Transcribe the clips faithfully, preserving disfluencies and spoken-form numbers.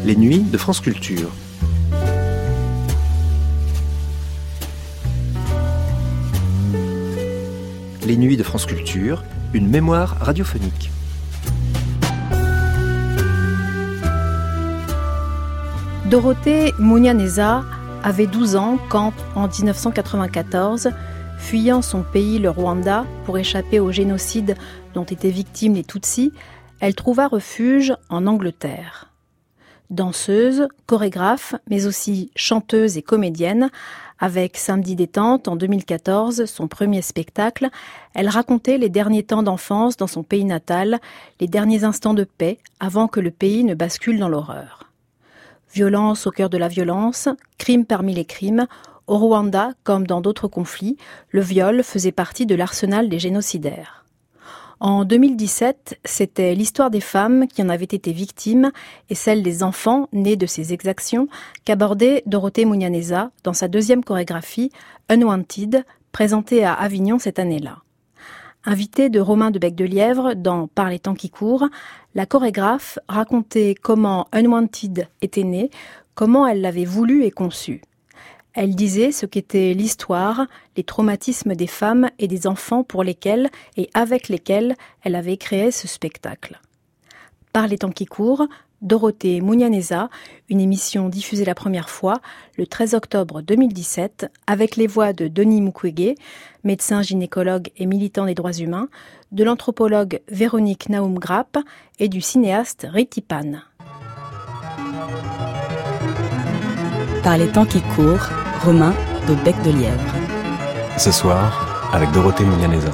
Les nuits de France Culture. Les nuits de France Culture, une mémoire radiophonique. Dorothée Munyaneza avait douze ans quand, en dix-neuf cent quatre-vingt-quatorze, fuyant son pays, le Rwanda, pour échapper au génocide dont étaient victimes les Tutsis, elle trouva refuge en Angleterre. Danseuse, chorégraphe, mais aussi chanteuse et comédienne, avec Samedi détente en deux mille quatorze, son premier spectacle, elle racontait les derniers temps d'enfance dans son pays natal, les derniers instants de paix avant que le pays ne bascule dans l'horreur. Violence au cœur de la violence, crime parmi les crimes, au Rwanda, comme dans d'autres conflits, le viol faisait partie de l'arsenal des génocidaires. En deux mille dix-sept, c'était l'histoire des femmes qui en avaient été victimes et celle des enfants nés de ces exactions qu'abordait Dorothée Munyaneza dans sa deuxième chorégraphie Unwanted, présentée à Avignon cette année-là. Invitée de Romain de Bec-de-Lièvre dans Par les temps qui courent, la chorégraphe racontait comment Unwanted était née, comment elle l'avait voulu et conçu. Elle disait ce qu'était l'histoire, les traumatismes des femmes et des enfants pour lesquels et avec lesquels elle avait créé ce spectacle. Par les temps qui courent, Dorothée Munyaneza, une émission diffusée la première fois le treize octobre deux mille dix-sept avec les voix de Denis Mukwege, médecin gynécologue et militant des droits humains, de l'anthropologue Véronique Naoum-Grapp et du cinéaste Riti Pan. Par les temps qui courent, Romain de Bec-de-Lièvre. Ce soir, avec Dorothée Munyaneza.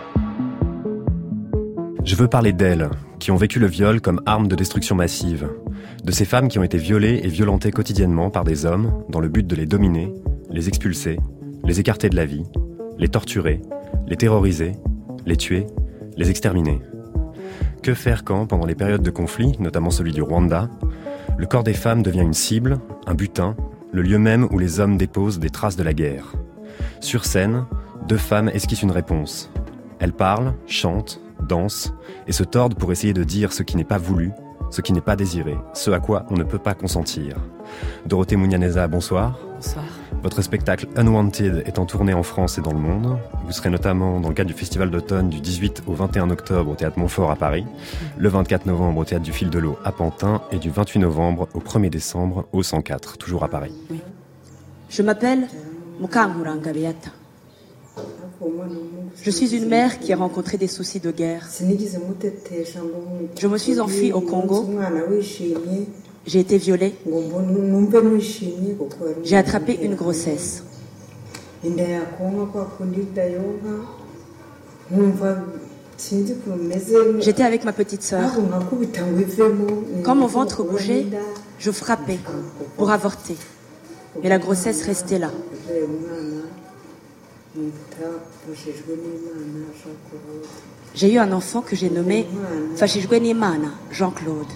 Je veux parler d'elles, qui ont vécu le viol comme arme de destruction massive, de ces femmes qui ont été violées et violentées quotidiennement par des hommes dans le but de les dominer, les expulser, les écarter de la vie, les torturer, les terroriser, les tuer, les exterminer. Que faire quand, pendant les périodes de conflit, notamment celui du Rwanda, le corps des femmes devient une cible, un butin, le lieu même où les hommes déposent des traces de la guerre. Sur scène, deux femmes esquissent une réponse. Elles parlent, chantent, dansent et se tordent pour essayer de dire ce qui n'est pas voulu, ce qui n'est pas désiré, ce à quoi on ne peut pas consentir. Dorothée Munyaneza, bonsoir. Bonsoir. Votre spectacle Unwanted est en tournée en France et dans le monde. Vous serez notamment dans le cadre du Festival d'automne du dix-huit au vingt et un octobre au Théâtre Montfort à Paris, le vingt-quatre novembre au Théâtre du Fil de l'Eau à Pantin et du vingt-huit novembre au premier décembre au cent quatre, toujours à Paris. Oui. Je m'appelle Mukankuranga Beata. Je suis une mère qui a rencontré des soucis de guerre. Je me suis enfuie au Congo. J'ai été violée. J'ai attrapé une grossesse. J'étais avec ma petite sœur. Quand mon ventre bougeait, je frappais pour avorter. Mais la grossesse restait là. J'ai eu un enfant que j'ai nommé Fashijwenimana Jean-Claude.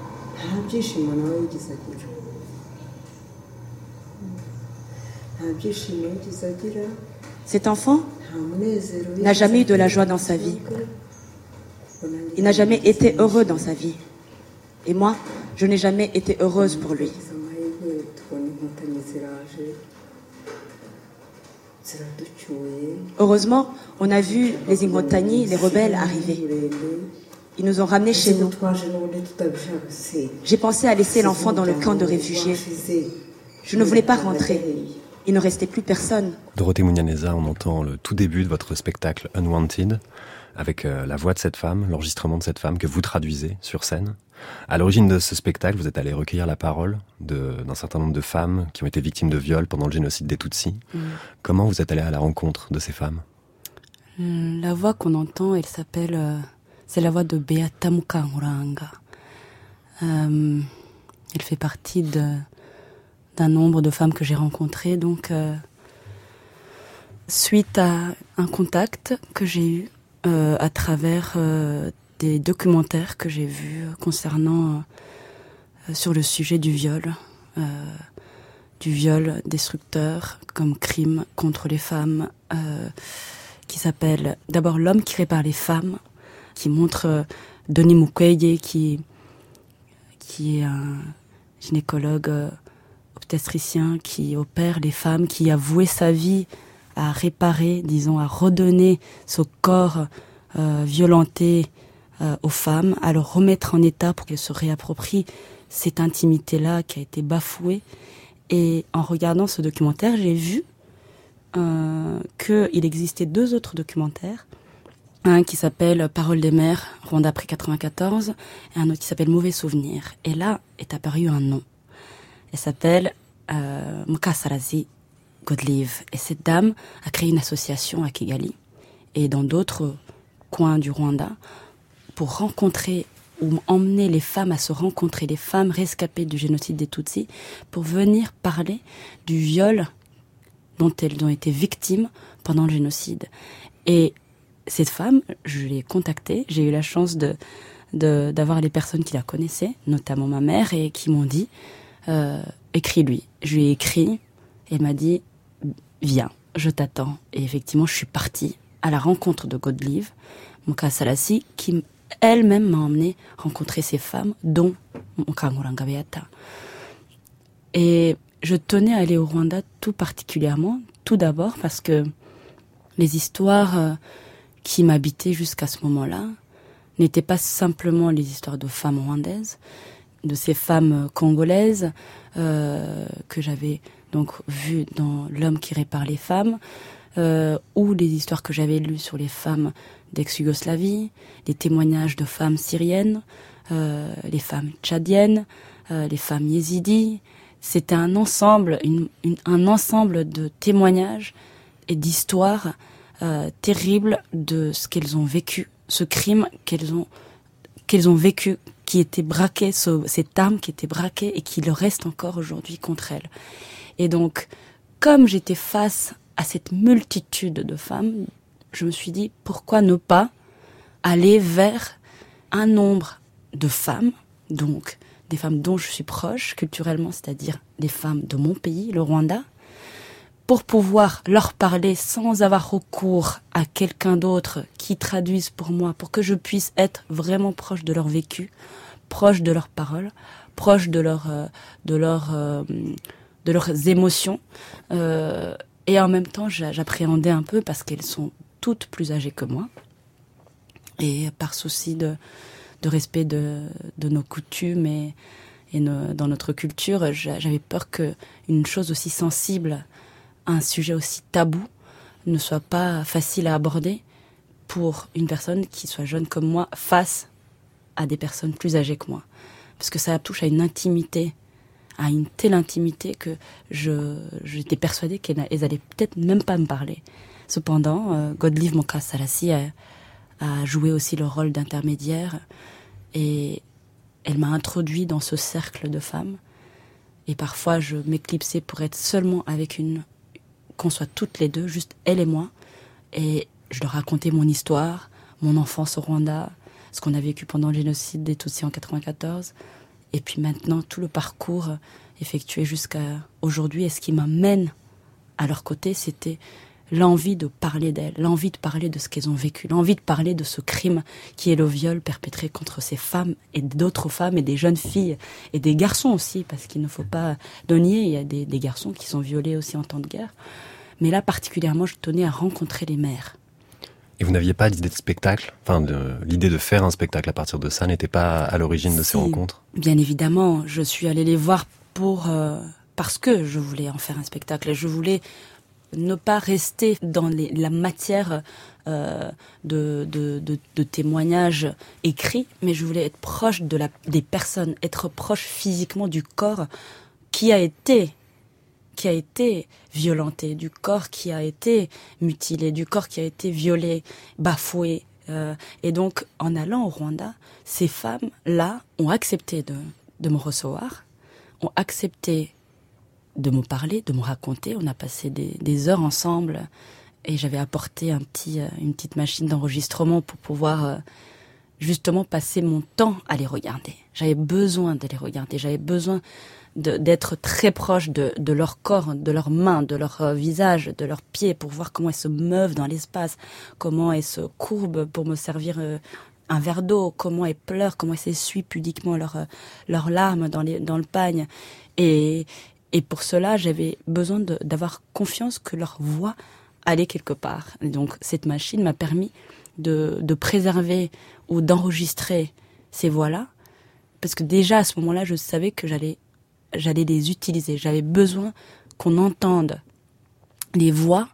Cet enfant n'a jamais eu de la joie dans sa vie. Il n'a jamais été heureux dans sa vie. Et moi, je n'ai jamais été heureuse pour lui. Heureusement, on a vu les Inkotanyi, les rebelles, arriver. Ils nous ont ramenés chez nous. J'ai pensé à laisser l'enfant dans le camp de réfugiés. Je ne voulais pas rentrer. Il ne restait plus personne. Dorothée Munyaneza, on entend le tout début de votre spectacle Unwanted, avec euh, la voix de cette femme, l'enregistrement de cette femme que vous traduisez sur scène. À l'origine de ce spectacle, vous êtes allé recueillir la parole de, d'un certain nombre de femmes qui ont été victimes de viols pendant le génocide des Tutsis. Mmh. Comment vous êtes allé à la rencontre de ces femmes ? La voix qu'on entend, elle s'appelle... Euh, c'est la voix de Beata Mukankuranga. Euh, elle fait partie de, d'un nombre de femmes que j'ai rencontrées. Donc, euh, suite à un contact que j'ai eu euh, à travers... Euh, des documentaires que j'ai vus concernant euh, sur le sujet du viol, euh, du viol destructeur comme crime contre les femmes, euh, qui s'appelle d'abord L'homme qui répare les femmes, qui montre euh, Denis Mukwege qui qui est un gynécologue euh, obstétricien qui opère les femmes, qui a voué sa vie à réparer, disons, à redonner ce corps euh, violenté euh, aux femmes, à le remettre en état pour qu'elles se réapproprient cette intimité-là qui a été bafouée. Et en regardant ce documentaire, j'ai vu euh, qu'il existait deux autres documentaires. Un qui s'appelle Paroles des mères, Rwanda après quatre-vingt-quatorze, et un autre qui s'appelle Mauvais souvenirs. Et là est apparu un nom. Elle s'appelle euh, Mukasarazi Godlive. Et cette dame a créé une association à Kigali et dans d'autres coins du Rwanda pour rencontrer ou emmener les femmes à se rencontrer, les femmes rescapées du génocide des Tutsis, pour venir parler du viol dont elles ont été victimes pendant le génocide. Et cette femme, je l'ai contactée, j'ai eu la chance de, de d'avoir les personnes qui la connaissaient, notamment ma mère, et qui m'ont dit euh, écris-lui. Je lui ai écrit, et elle m'a dit viens, je t'attends. Et effectivement, je suis partie à la rencontre de Godlive Mukasarasi, qui elle-même m'a emmenée rencontrer ces femmes, dont Mukanguranga Beata. Et je tenais à aller au Rwanda tout particulièrement, tout d'abord parce que les histoires euh, qui m'habitaient jusqu'à ce moment-là n'étaient pas simplement les histoires de femmes rwandaises, de ces femmes congolaises euh, que j'avais donc vues dans L'homme qui répare les femmes, euh, ou les histoires que j'avais lues sur les femmes d'ex-Yougoslavie, les témoignages de femmes syriennes, euh, les femmes tchadiennes, euh, les femmes yézidis. C'était un ensemble, une, une, un ensemble de témoignages et d'histoires euh, terribles de ce qu'elles ont vécu, ce crime qu'elles ont qu'elles ont vécu, qui était braqué, ce, cette arme qui était braquée et qui le reste encore aujourd'hui contre elles. Et donc, comme j'étais face à cette multitude de femmes, je me suis dit, pourquoi ne pas aller vers un nombre de femmes, donc des femmes dont je suis proche culturellement, c'est-à-dire des femmes de mon pays, le Rwanda, pour pouvoir leur parler sans avoir recours à quelqu'un d'autre qui traduise pour moi, pour que je puisse être vraiment proche de leur vécu, proche de leurs paroles, proche de leur, euh, de leur, euh, de leurs émotions, euh, et en même temps j'appréhendais un peu parce qu'elles sont toutes plus âgées que moi, et par souci de, de respect de, de nos coutumes et, et nos, dans notre culture, j'avais peur qu'une chose aussi sensible, un sujet aussi tabou, ne soit pas facile à aborder pour une personne qui soit jeune comme moi face à des personnes plus âgées que moi. Parce que ça touche à une intimité, à une telle intimité que je, j'étais persuadée qu'elles allaient peut-être même pas me parler. Cependant, euh, Godlive Mukasarasi a, a joué aussi le rôle d'intermédiaire et elle m'a introduit dans ce cercle de femmes. Et parfois, je m'éclipsais pour être seulement avec une, qu'on soit toutes les deux, juste elle et moi. Et je leur racontais mon histoire, mon enfance au Rwanda, ce qu'on a vécu pendant le génocide des Tutsis en quatre-vingt-quatorze. Et puis maintenant, tout le parcours effectué jusqu'à aujourd'hui. Et ce qui m'amène à leur côté, c'était l'envie de parler d'elles, l'envie de parler de ce qu'elles ont vécu, l'envie de parler de ce crime qui est le viol perpétré contre ces femmes et d'autres femmes et des jeunes filles et des garçons aussi, parce qu'il ne faut pas le nier, il y a des, des garçons qui sont violés aussi en temps de guerre. Mais là, particulièrement, je tenais à rencontrer les mères. Et vous n'aviez pas d'idée de spectacle ? Enfin, de, l'idée de faire un spectacle à partir de ça n'était pas à l'origine de si, ces rencontres ? Bien évidemment, je suis allée les voir pour euh, parce que je voulais en faire un spectacle. Je voulais ne pas rester dans les, la matière euh, de, de, de, de témoignages écrits, mais je voulais être proche de la, des personnes, être proche physiquement du corps qui a été, qui a été violenté, du corps qui a été mutilé, du corps qui a été violé, bafoué. Euh, et donc, en allant au Rwanda, ces femmes-là ont accepté de, de me recevoir, ont accepté de me parler, de me raconter. On a passé des, des heures ensemble et j'avais apporté un petit, euh, une petite machine d'enregistrement pour pouvoir euh, justement passer mon temps à les regarder. J'avais besoin de les regarder, j'avais besoin de, d'être très proche de, de leur corps, de leurs mains, de leur euh, visage, de leurs pieds pour voir comment elles se meuvent dans l'espace, comment elles se courbent pour me servir euh, un verre d'eau, comment elles pleurent, comment elles s'essuient pudiquement leurs leurs larmes dans, les, dans le pagne. Et, et pour cela, j'avais besoin de, d'avoir confiance que leur voix allait quelque part. Et donc, cette machine m'a permis de, de préserver ou d'enregistrer ces voix-là, parce que déjà, à ce moment-là, je savais que j'allais, j'allais les utiliser. J'avais besoin qu'on entende les voix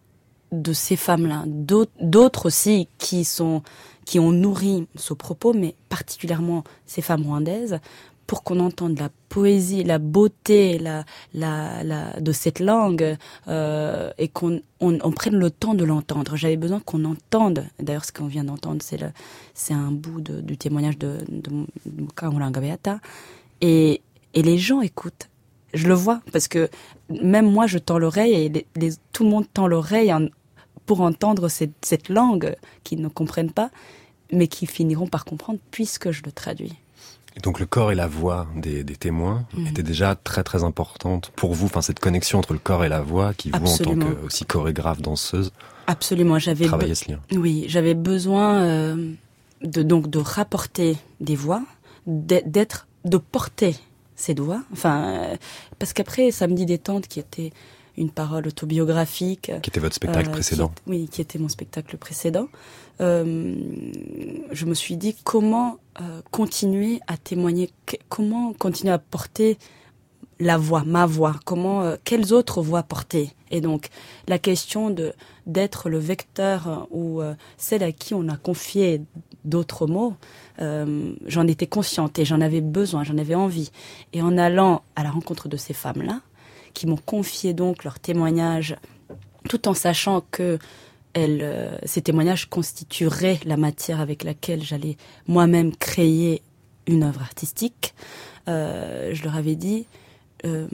de ces femmes-là, d'autres, d'autres aussi qui sont, qui ont nourri ce propos, mais particulièrement ces femmes rwandaises, pour qu'on entende la poésie, la beauté, la, la, la, de cette langue, euh, et qu'on on, on prenne le temps de l'entendre. J'avais besoin qu'on entende. D'ailleurs, ce qu'on vient d'entendre, c'est le, c'est un bout de, du témoignage de, de Mukaulanga Beata. Et, et les gens écoutent. Je le vois, parce que même moi, je tends l'oreille, et les, les, tout le monde tend l'oreille en, pour entendre cette, cette langue qu'ils ne comprennent pas, mais qui finiront par comprendre puisque je le traduis. Et donc le corps et la voix des, des témoins mmh. étaient déjà très très importantes pour vous, enfin cette connexion entre le corps et la voix qui vous, Absolument. En tant que aussi chorégraphe, danseuse, Absolument, j'avais travaillé be- ce lien. Oui, j'avais besoin euh, de donc de rapporter des voix, d'être, de porter cette voix. Enfin, euh, parce qu'après Samedi détente, qui était une parole autobiographique, qui était votre spectacle euh, précédent. Qui, oui, qui était mon spectacle précédent. Euh, je me suis dit comment euh, continuer à témoigner, que, comment continuer à porter la voix, ma voix, comment, euh, quelles autres voix porter. Et donc la question de d'être le vecteur ou euh, celle à qui on a confié d'autres mots, euh, j'en étais consciente et j'en avais besoin, j'en avais envie. Et en allant à la rencontre de ces femmes-là, qui m'ont confié donc leurs témoignages, tout en sachant que elles, euh, ces témoignages constitueraient la matière avec laquelle j'allais moi-même créer une œuvre artistique, euh, je leur avais dit euh,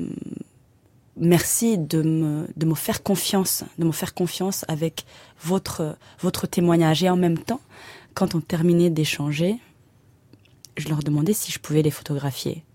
merci de me, de me faire confiance, de me faire confiance avec votre, votre témoignage. Et en même temps, quand on terminait d'échanger, je leur demandais si je pouvais les photographier.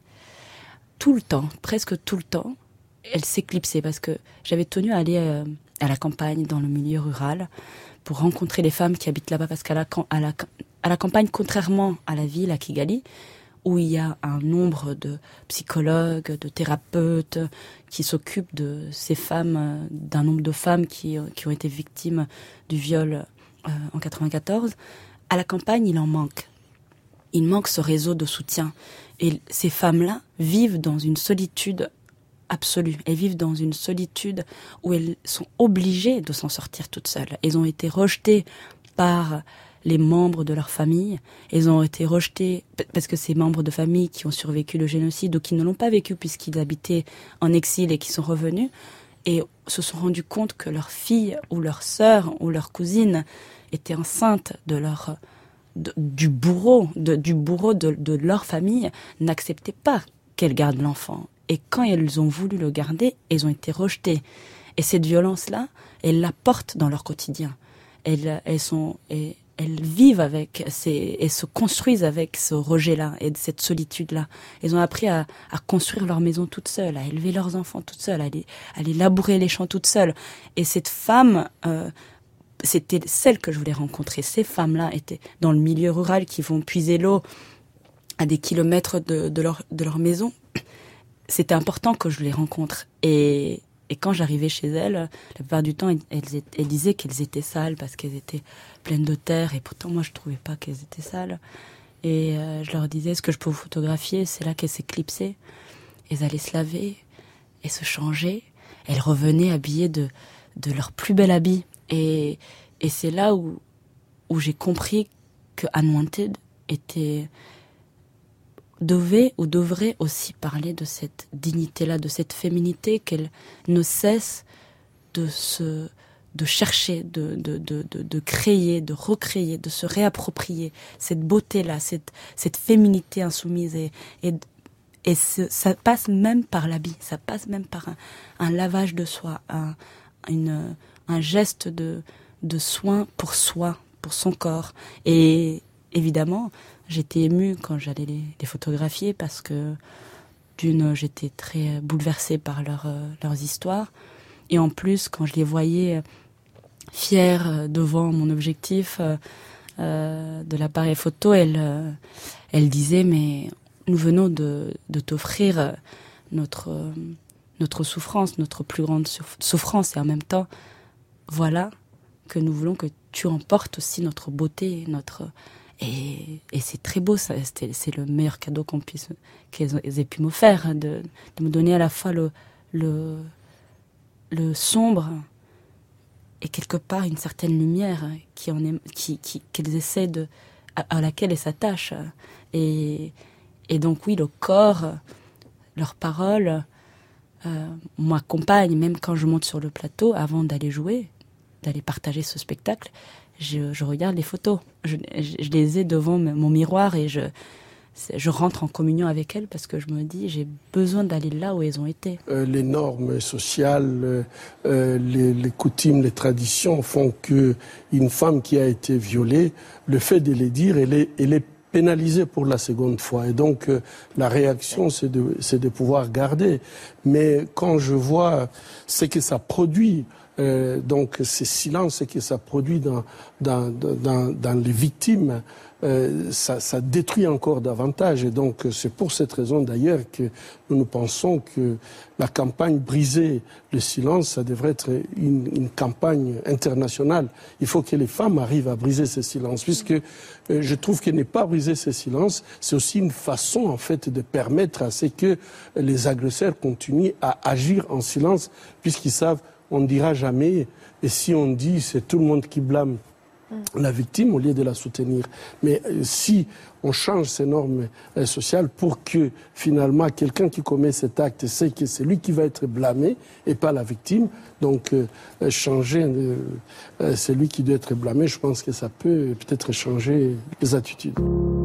Tout le temps, presque tout le temps, elles s'éclipsaient parce que j'avais tenu à aller euh, à la campagne, dans le milieu rural, pour rencontrer les femmes qui habitent là-bas, parce qu'à la, à la, à la campagne, contrairement à la ville, à Kigali, où il y a un nombre de psychologues, de thérapeutes qui s'occupent de ces femmes, d'un nombre de femmes qui, qui ont été victimes du viol euh, en quatre-vingt-quatorze, à la campagne, il en manque. Il manque ce réseau de soutien. Et ces femmes-là vivent dans une solitude absolue. Elles vivent dans une solitude où elles sont obligées de s'en sortir toutes seules. Elles ont été rejetées par les membres de leur famille. Elles ont été rejetées parce que ces membres de famille qui ont survécu le génocide ou qui ne l'ont pas vécu puisqu'ils habitaient en exil et qui sont revenus et se sont rendus compte que leur fille ou leur sœur ou leur cousine était enceinte de leur de, du bourreau, de, du bourreau de, de leur famille, n'acceptaient pas qu'elles gardent l'enfant. Et quand elles ont voulu le garder, elles ont été rejetées. Et cette violence-là, elles la portent dans leur quotidien. Elles, elles sont, elles, elles vivent avec, ces, elles se construisent avec ce rejet-là et cette solitude-là. Elles ont appris à, à construire leur maison toutes seules, à élever leurs enfants toutes seules, à aller, à aller labourer les champs toutes seules. Et cette femme, euh, c'était celle que je voulais rencontrer. Ces femmes-là étaient dans le milieu rural qui vont puiser l'eau à des kilomètres de, de, leur, de leur maison. C'était important que je les rencontre. Et, et quand j'arrivais chez elles, la plupart du temps, elles, elles, elles disaient qu'elles étaient sales parce qu'elles étaient pleines de terre. Et pourtant, moi, je trouvais pas qu'elles étaient sales. Et euh, je leur disais, est-ce que je peux vous photographier? C'est là qu'elles s'éclipsaient. Elles allaient se laver et se changer. Elles revenaient habillées de, de leur plus bel habit. Et, et c'est là où, où j'ai compris que Unwanted était... devait ou devrait aussi parler de cette dignité-là, de cette féminité qu'elle ne cesse de se, de chercher, de, de, de, de, de créer, de recréer, de se réapproprier cette beauté-là, cette, cette féminité insoumise. Et, et, et ce, ça passe même par l'habit, ça passe même par un, un lavage de soi, un, une, un geste de, de soin pour soi, pour son corps. Et évidemment, j'étais émue quand j'allais les, les photographier parce que, d'une, j'étais très bouleversée par leur, euh, leurs histoires. Et en plus, quand je les voyais fiers devant mon objectif, euh, euh, de l'appareil photo, elle, euh, elle disait, mais nous venons de, de t'offrir notre, euh, notre souffrance, notre plus grande souffrance, et en même temps, voilà que nous voulons que tu emportes aussi notre beauté, notre... Et, et c'est très beau, ça. C'est, c'est le meilleur cadeau qu'on puisse, qu'ils aient pu me faire, de, de me donner à la fois le, le, le sombre et quelque part une certaine lumière qui en est, qui, qui, qu'elles essaient de, à, à laquelle elles s'attachent. Et, et donc oui, le corps, leurs paroles, euh, m'accompagnent même quand je monte sur le plateau, avant d'aller jouer, d'aller partager ce spectacle. Je, je regarde les photos, je, je, je les ai devant mon miroir et je, je rentre en communion avec elles parce que je me dis j'ai besoin d'aller là où elles ont été. Euh, les normes sociales, euh, les, les coutumes, les traditions font que une femme qui a été violée, le fait de les dire, elle est, elle est pénalisée pour la seconde fois. Et donc euh, la réaction, c'est de, c'est de pouvoir garder. Mais quand je vois ce que ça produit, Euh, donc ces silences que ça produit dans, dans, dans, dans les victimes, euh, ça, ça détruit encore davantage. Et donc c'est pour cette raison d'ailleurs que nous nous pensons que la campagne Briser le silence, ça devrait être une, une campagne internationale. Il faut que les femmes arrivent à briser ces silences, puisque euh, je trouve que ne pas briser ces silences, c'est aussi une façon en fait de permettre à ce que les agresseurs continuent à agir en silence, puisqu'ils savent on ne dira jamais, et si on dit, c'est tout le monde qui blâme la victime au lieu de la soutenir. Mais euh, si on change ces normes euh, sociales pour que finalement quelqu'un qui commet cet acte sait que c'est lui qui va être blâmé et pas la victime, donc euh, changer, euh, euh, c'est lui qui doit être blâmé, je pense que ça peut peut-être changer les attitudes.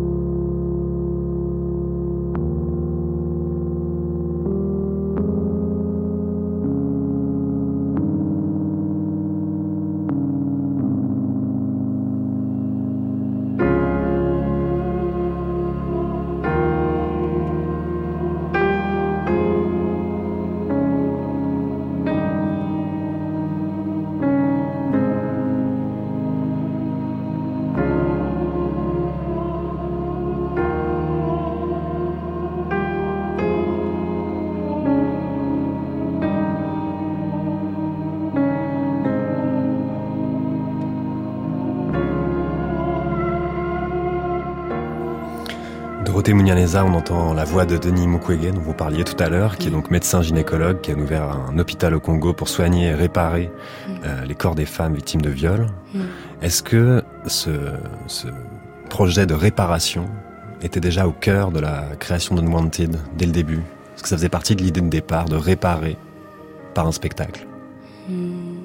Dorothée Munyaneza, on entend la voix de Denis Mukwege, dont vous parliez tout à l'heure, qui est donc médecin gynécologue, qui a ouvert un hôpital au Congo pour soigner et réparer mmh. euh, les corps des femmes victimes de viol. Mmh. Est-ce que ce, ce projet de réparation était déjà au cœur de la création d'Unwanted dès le début? Est-ce que ça faisait partie de l'idée de départ, de réparer par un spectacle? mmh.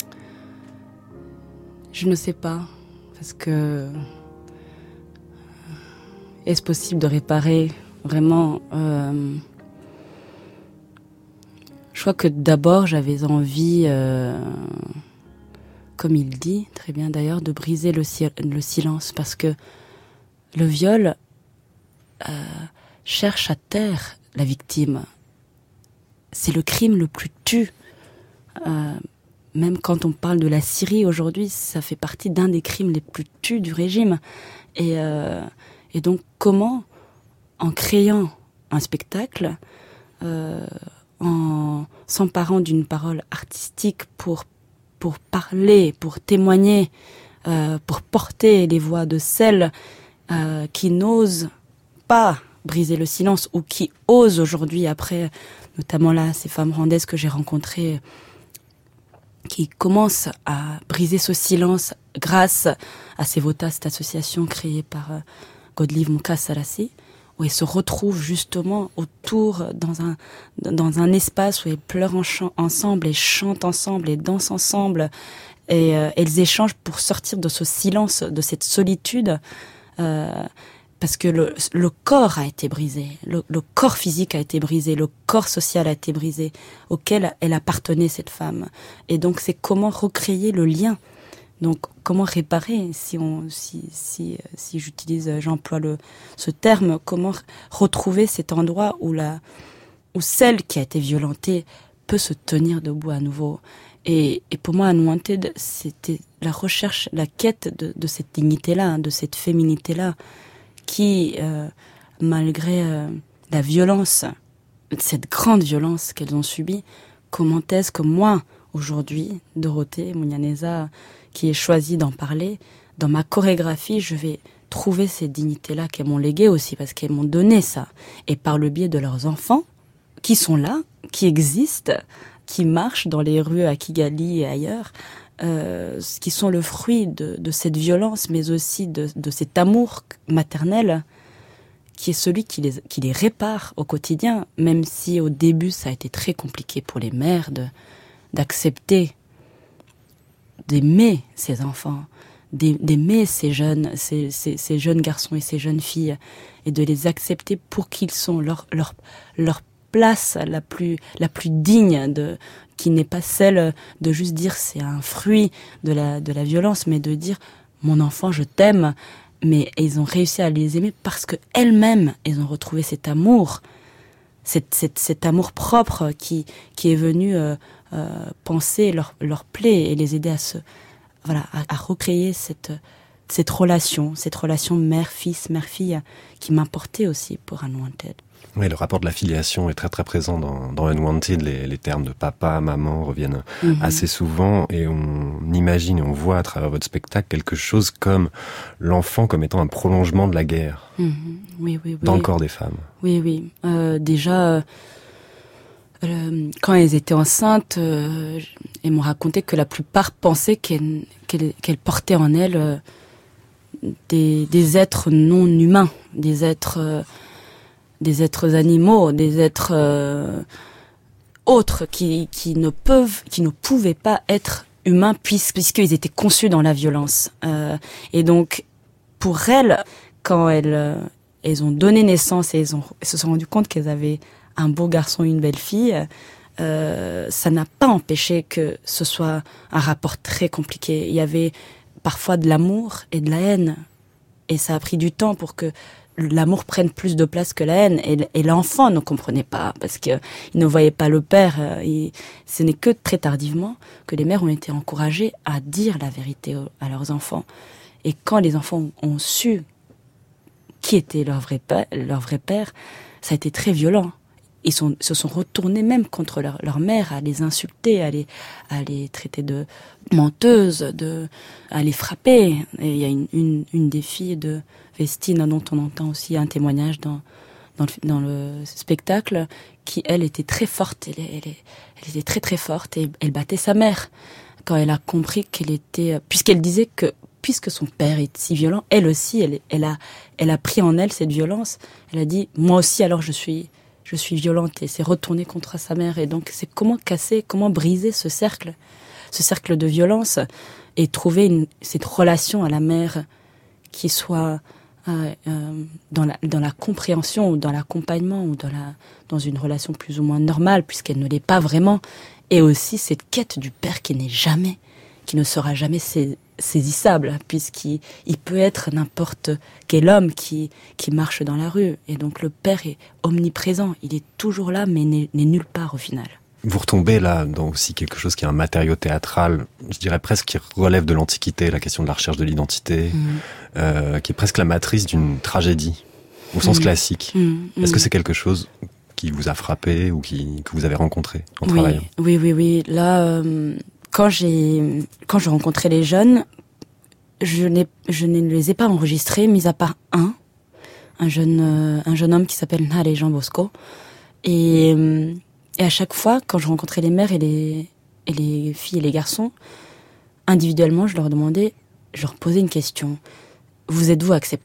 Je ne sais pas, parce que... Est-ce possible de réparer vraiment euh... Je crois que d'abord j'avais envie, euh... comme il dit très bien d'ailleurs, de briser le, si- le silence, parce que le viol euh, cherche à taire la victime. C'est le crime le plus tu. Euh, même quand on parle de la Syrie aujourd'hui, ça fait partie d'un des crimes les plus tu du régime. Et euh, Et donc, comment, en créant un spectacle, euh, en s'emparant d'une parole artistique pour pour parler, pour témoigner, euh, pour porter les voix de celles euh, qui n'osent pas briser le silence ou qui osent aujourd'hui, après, notamment là, ces femmes rwandaises que j'ai rencontrées, qui commencent à briser ce silence grâce à Sevota, cette association créée par... Euh, Godlive Mukasarasi, où elles se retrouvent justement autour, dans un, dans un espace où elles pleurent en chant, ensemble, et chantent ensemble, et dansent ensemble, et euh, elles échangent pour sortir de ce silence, de cette solitude, euh, parce que le, le corps a été brisé, le, le corps physique a été brisé, le corps social a été brisé, auquel elle appartenait, cette femme. Et donc c'est comment recréer le lien. Donc, comment réparer, si on, si, si, si j'utilise, j'emploie le, ce terme, comment retrouver cet endroit où la, où celle qui a été violentée peut se tenir debout à nouveau. Et, et pour moi, Unwanted, c'était la recherche, la quête de, de cette dignité-là, de cette féminité-là, qui, euh, malgré euh, la violence, cette grande violence qu'elles ont subie, comment est-ce que moi, aujourd'hui, Dorothée Munyaneza, qui ai choisi d'en parler, dans ma chorégraphie, je vais trouver ces dignités-là qu'elles m'ont léguées aussi, parce qu'elles m'ont donné ça. Et par le biais de leurs enfants, qui sont là, qui existent, qui marchent dans les rues à Kigali et ailleurs, euh, qui sont le fruit de, de cette violence, mais aussi de, de cet amour maternel, qui est celui qui les, qui les répare au quotidien, même si au début ça a été très compliqué pour les mères de, d'accepter, d'aimer ces enfants, d'aimer ces jeunes, ces, ces, ces jeunes garçons et ces jeunes filles, et de les accepter pour qu'ils sont, leur, leur, leur place la plus, la plus digne, de, qui n'est pas celle de juste dire c'est un fruit de la, de la violence, mais de dire mon enfant je t'aime. Mais ils ont réussi à les aimer parce que elles-mêmes, elles ont retrouvé cet amour, cet, cet, cet amour propre qui, qui est venu euh, euh, penser leur, leur plaie et les aider à se, voilà, à, à recréer cette, cette relation, cette relation mère-fils, mère-fille, qui m'importait aussi pour Unwanted. Oui, le rapport de la filiation est très très présent dans, dans Unwanted. Les, les termes de papa, maman reviennent mm-hmm. assez souvent, et on imagine et on voit à travers votre spectacle quelque chose comme l'enfant comme étant un prolongement de la guerre mm-hmm. oui, oui, oui. dans le corps des femmes. Oui, oui. Euh, déjà, euh, quand elles étaient enceintes, euh, elles m'ont raconté que la plupart pensaient qu'elles, qu'elles, qu'elles portaient en elles euh, des, des êtres non humains, des êtres... Euh, des êtres animaux, des êtres euh, autres qui, qui ne peuvent, qui ne pouvaient pas être humains puisque, puisqu'ils étaient conçus dans la violence. Euh, et donc, pour elles, quand elles, euh, elles ont donné naissance et elles, ont, elles se sont rendues compte qu'elles avaient un beau garçon et une belle fille, euh, ça n'a pas empêché que ce soit un rapport très compliqué. Il y avait parfois de l'amour et de la haine. Et ça a pris du temps pour que l'amour prenne plus de place que la haine, et, et l'enfant ne comprenait pas parce que il ne voyait pas le père. Et ce n'est que très tardivement que les mères ont été encouragées à dire la vérité à leurs enfants. Et quand les enfants ont su qui était leur vrai père, leur vrai père, ça a été très violent. Ils sont, se sont retournés même contre leur, leur mère, à les insulter, à les, à les traiter de menteuses, de, à les frapper. Et il y a une, une, une des filles de Vestine, dont on entend aussi un témoignage dans, dans, le, dans le spectacle, qui, elle, était très forte. Elle, elle, elle était très très forte et elle battait sa mère. Quand elle a compris qu'elle était... Puisqu'elle disait que, puisque son père est si violent, elle aussi, elle, elle, a, elle a pris en elle cette violence. Elle a dit, moi aussi, alors je suis... je suis violente, et s'est retournée contre sa mère. Et donc, c'est comment casser, comment briser ce cercle, ce cercle de violence, et trouver une, cette relation à la mère qui soit euh, euh, dans, la, dans la compréhension, ou dans l'accompagnement, ou dans, la, dans une relation plus ou moins normale, puisqu'elle ne l'est pas vraiment. Et aussi cette quête du père qui n'est jamais, qui ne sera jamais sais, saisissable, puisqu'il il peut être n'importe quel homme qui, qui marche dans la rue. Et donc le père est omniprésent, il est toujours là, mais n'est, n'est nulle part au final. Vous retombez là dans aussi quelque chose qui est un matériau théâtral, je dirais presque qui relève de l'Antiquité, la question de la recherche de l'identité, mmh. euh, qui est presque la matrice d'une tragédie, au sens mmh. classique. Mmh. Est-ce que c'est quelque chose qui vous a frappé ou qui, que vous avez rencontré en oui, travaillant ? Oui, oui, oui. Là... Euh... Quand j'ai quand j'ai rencontré les jeunes, je n'ai je ne les ai pas enregistrés, mis à part un, un jeune euh, un jeune homme qui s'appelle Nhare Jean Bosco, et et à chaque fois quand je rencontrais les mères et les et les filles et les garçons, individuellement, je leur demandais, je leur posais une question: vous êtes-vous acceptés ?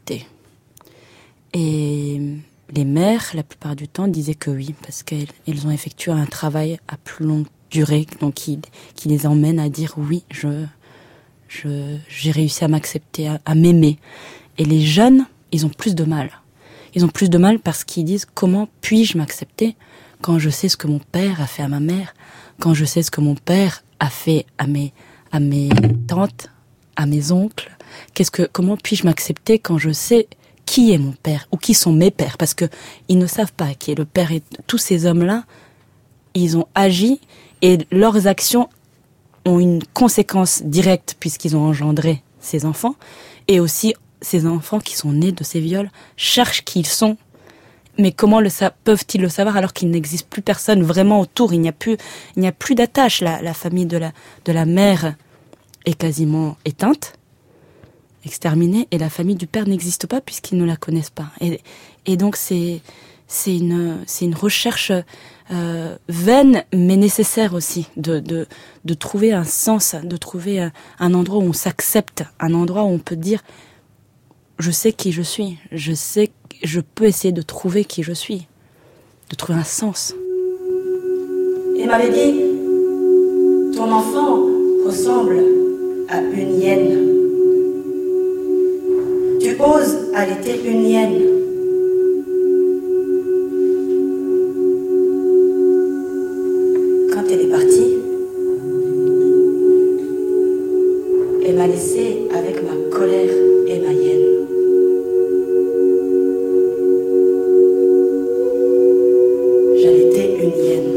Et les mères, la plupart du temps, disaient que oui, parce qu'elles elles ont effectué un travail à plus long durée, donc qui, qui les emmène à dire oui, je, je, j'ai réussi à m'accepter, à, à m'aimer. Et les jeunes, ils ont plus de mal. Ils ont plus de mal parce qu'ils disent, comment puis-je m'accepter quand je sais ce que mon père a fait à ma mère, quand je sais ce que mon père a fait à mes, à mes tantes, à mes oncles. Qu'est-ce que, comment puis-je m'accepter quand je sais qui est mon père ou qui sont mes pères, parce que ils ne savent pas qui est le père. Et tous ces hommes-là ils ont agi et leurs actions ont une conséquence directe puisqu'ils ont engendré ces enfants. Et aussi, ces enfants qui sont nés de ces viols cherchent qui ils sont. Mais comment le sa- peuvent-ils le savoir alors qu'il n'existe plus personne vraiment autour? Il n'y a plus, il n'y a plus d'attache. La, la famille de la, de la mère est quasiment éteinte, exterminée, et la famille du père n'existe pas puisqu'ils ne la connaissent pas. Et, et donc c'est, c'est une, c'est une recherche euh, vaine mais nécessaire aussi de, de, de trouver un sens, de trouver un, un endroit où on s'accepte, un endroit où on peut dire je sais qui je suis, je sais, je peux essayer de trouver qui je suis, de trouver un sens. Il m'avait dit, ton enfant ressemble à une hyène. Tu oses allaiter une hyène. Quand elle est partie, elle m'a laissé avec ma colère et ma hyène. J'allaitais une hyène.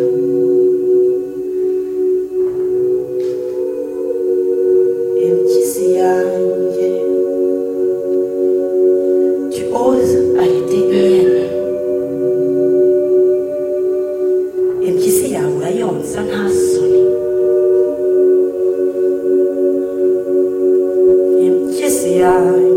Tu oses allaiter une hyène. Impyisi yawe urayonsa nta soni. Impyisi yanjye.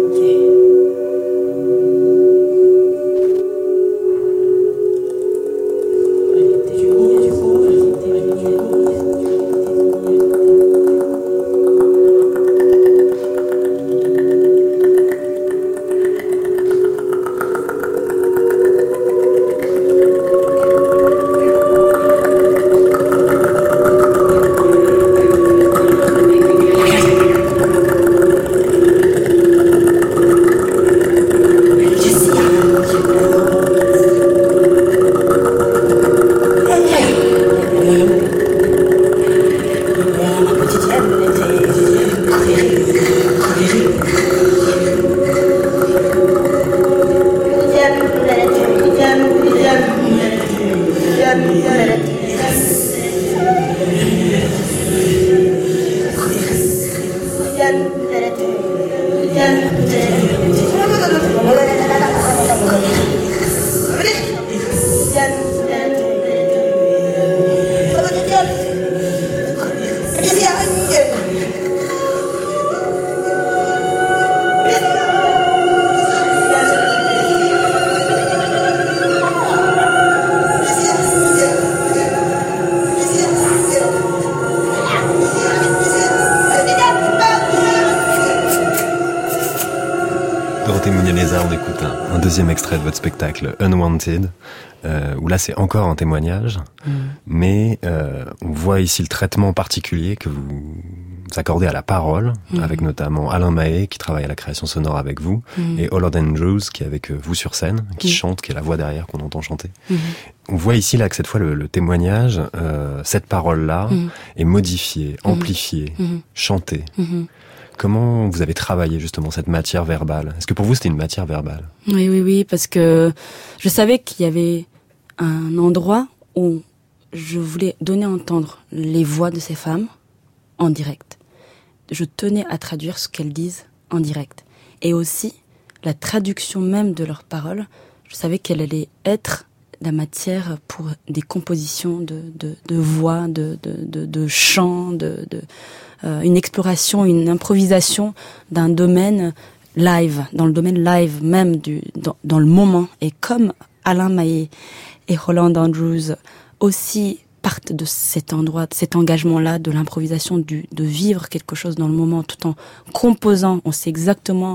Dorothée Mugnaneza, on écoute un, un deuxième extrait de votre spectacle Unwanted, euh, où là c'est encore un témoignage, mmh. mais euh, on voit ici le traitement particulier que vous accordez à la parole, mmh. avec notamment Alain Mahé qui travaille à la création sonore avec vous, mmh. et Hollard Andrews qui est avec vous sur scène, qui mmh. chante, qui est la voix derrière qu'on entend chanter. Mmh. On voit ici là que cette fois le, le témoignage, euh, cette parole-là mmh. est modifiée, mmh. amplifiée, mmh. chantée. Mmh. Comment vous avez travaillé justement cette matière verbale? Est-ce que pour vous c'était une matière verbale? Oui, oui, oui, parce que je savais qu'il y avait un endroit où je voulais donner à entendre les voix de ces femmes en direct. Je tenais à traduire ce qu'elles disent en direct. Et aussi, la traduction même de leurs paroles, je savais qu'elle allait être la matière pour des compositions de, de, de voix, de, de, de, de chants, de... de Euh, une exploration, une improvisation d'un domaine live, dans le domaine live même, du, dans, dans le moment. Et comme Alain Mahé et Hollard Andrews aussi partent de cet endroit, de cet engagement-là, de l'improvisation, du, de vivre quelque chose dans le moment tout en composant, on sait exactement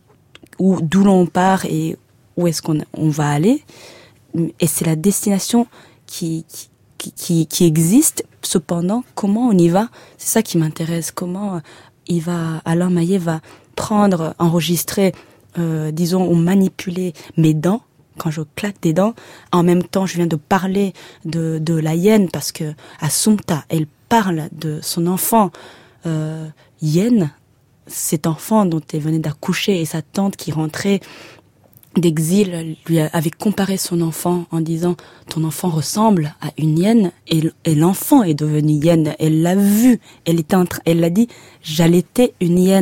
où, d'où l'on part et où est-ce qu'on on va aller. Et c'est la destination qui... qui Qui, qui, qui existe, cependant, comment on y va? C'est ça qui m'intéresse. Comment il va, Alain Mahé va prendre, enregistrer, euh, disons, ou manipuler mes dents, quand je claque des dents. En même temps, je viens de parler de, de la hyène, parce que Assumpta, elle parle de son enfant, euh, hyène, cet enfant dont elle venait d'accoucher, et sa tante qui rentrait d'exil lui avait comparé son enfant en disant « Ton enfant ressemble à une hyène » et, et l'enfant est devenu hyène. Elle l'a vu, elle était en train, elle l'a dit « J'allaitais une hyène ».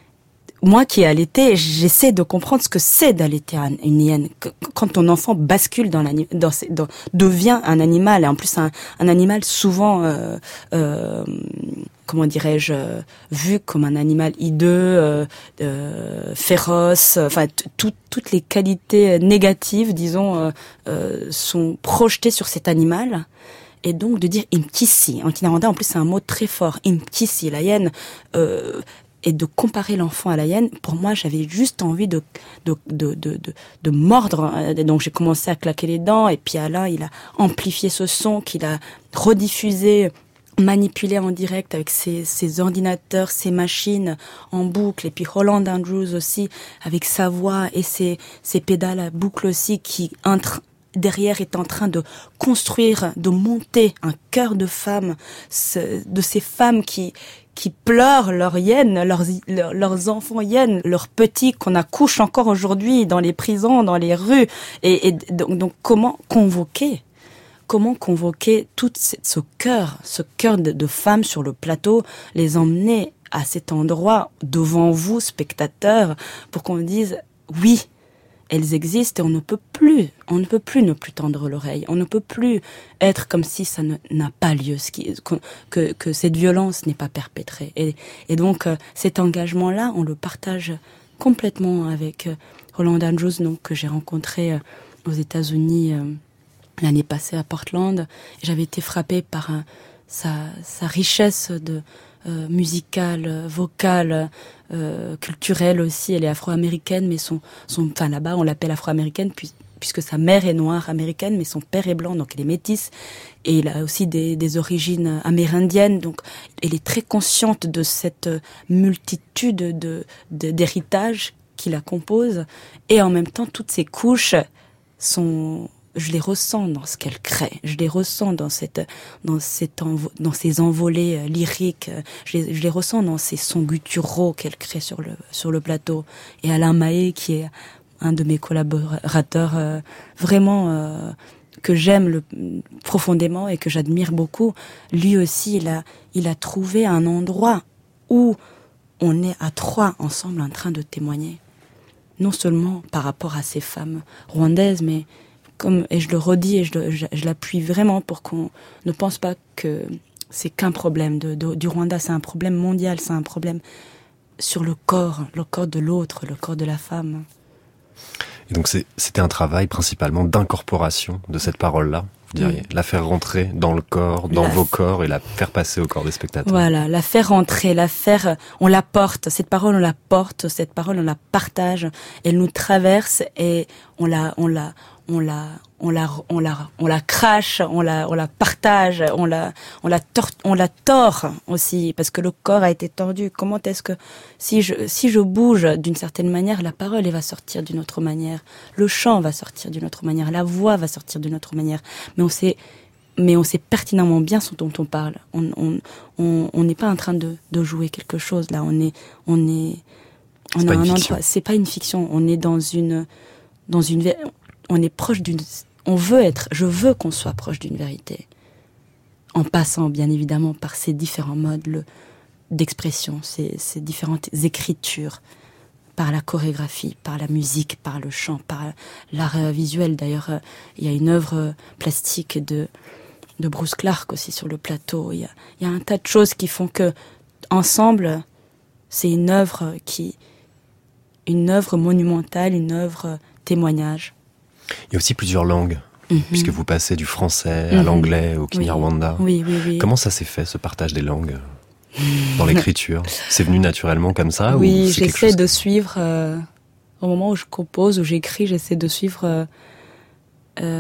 Moi qui ai allaité, j'essaie de comprendre ce que c'est d'allaiter une hyène. Quand ton enfant bascule dans l'animal, dans, dans, devient un animal, et en plus un, un animal souvent, euh, euh, comment dirais-je, euh, vu comme un animal hideux, euh, euh, féroce, enfin tout, toutes les qualités négatives, disons, euh, euh, sont projetées sur cet animal. Et donc de dire imtisi, en kinyarwanda en plus c'est un mot très fort, imtisi, la hyène. Euh, Et de comparer l'enfant à la hyène, pour moi, j'avais juste envie de de de de de, de mordre. Et donc j'ai commencé à claquer les dents. Et puis Alain, il a amplifié ce son, qu'il a rediffusé, manipulé en direct avec ses ses ordinateurs, ses machines en boucle. Et puis Roland Andrews aussi avec sa voix et ses ses pédales à boucle aussi qui entre derrière est en train de construire, de monter un cœur de femme, de ces femmes qui qui pleurent leurs hyènes, leurs, leurs, leurs enfants hyènes, leurs petits qu'on accouche encore aujourd'hui dans les prisons, dans les rues. Et, et donc, donc comment convoquer, comment convoquer tout ce cœur, ce cœur de, de femmes sur le plateau, les emmener à cet endroit devant vous, spectateurs, pour qu'on dise oui. Elles existent et on ne peut plus, on ne peut plus ne plus tendre l'oreille. On ne peut plus être comme si ça ne, n'a pas lieu, ce qui, que, que cette violence n'est pas perpétrée. Et, et donc, euh, cet engagement-là, on le partage complètement avec euh, Roland Andrews, donc, que j'ai rencontré euh, aux États-Unis euh, l'année passée à Portland. J'avais été frappée par euh, sa, sa richesse de euh, musicale, vocale, euh, culturelle aussi. Elle est afro-américaine, mais son, son, enfin là-bas on l'appelle afro-américaine puis, puisque sa mère est noire américaine, mais son père est blanc, donc elle est métisse. Et il a aussi des, des origines amérindiennes, donc elle est très consciente de cette multitude de, de d'héritages qui la composent. Et en même temps, toutes ces couches sont, je les ressens dans ce qu'elle crée. Je les ressens dans cette, dans cette, envo, dans ces envolées euh, lyriques. Je les, je les ressens dans ces sons gutturaux qu'elle crée sur le, sur le plateau. Et Alain Mahé, qui est un de mes collaborateurs, euh, vraiment, euh, que j'aime le, profondément et que j'admire beaucoup. Lui aussi, il a, il a trouvé un endroit où on est à trois ensemble en train de témoigner. Non seulement par rapport à ces femmes rwandaises, mais comme, et je le redis et je, je, je l'appuie vraiment pour qu'on ne pense pas que c'est qu'un problème de, de, du Rwanda, c'est un problème mondial, c'est un problème sur le corps, le corps de l'autre, le corps de la femme. Et donc c'est, c'était un travail principalement d'incorporation de cette parole-là, vous diriez, oui. La faire rentrer dans le corps, dans la vos corps et la faire passer au corps des spectateurs. Voilà, la faire rentrer, la faire, on la porte, cette parole on la porte, cette parole on la partage, elle nous traverse et on la, on la, on la, on la, on la, on la crache, on la, on la partage, on la, on la tord, on la tord aussi parce que le corps a été tordu. Comment est-ce que si je, si je bouge d'une certaine manière, la parole elle va sortir d'une autre manière, le chant va sortir d'une autre manière, la voix va sortir d'une autre manière. Mais on sait, mais on sait pertinemment bien ce dont on parle. On, on, on, on n'est pas en train de, de jouer quelque chose là. On est, on est, on c'est a pas un endroit. C'est pas une fiction. On est dans une, dans une. On est proche d'une, on veut être, je veux qu'on soit proche d'une vérité. En passant, bien évidemment, par ces différents modes le, d'expression, ces, ces différentes écritures, par la chorégraphie, par la musique, par le chant, par l'art visuel. D'ailleurs, euh, il y a une œuvre plastique de, de Bruce Clark aussi sur le plateau. Il y a, il y a un tas de choses qui font que, ensemble, c'est une œuvre qui, une œuvre monumentale, une œuvre témoignage. Il y a aussi plusieurs langues, mm-hmm. puisque vous passez du français mm-hmm. à l'anglais, au kinyarwanda. Oui, oui, oui, oui. Comment ça s'est fait, ce partage des langues dans l'écriture? C'est venu naturellement comme ça? Oui, ou c'est j'essaie de que... suivre, euh, au moment où je compose, où j'écris, j'essaie de suivre euh, euh,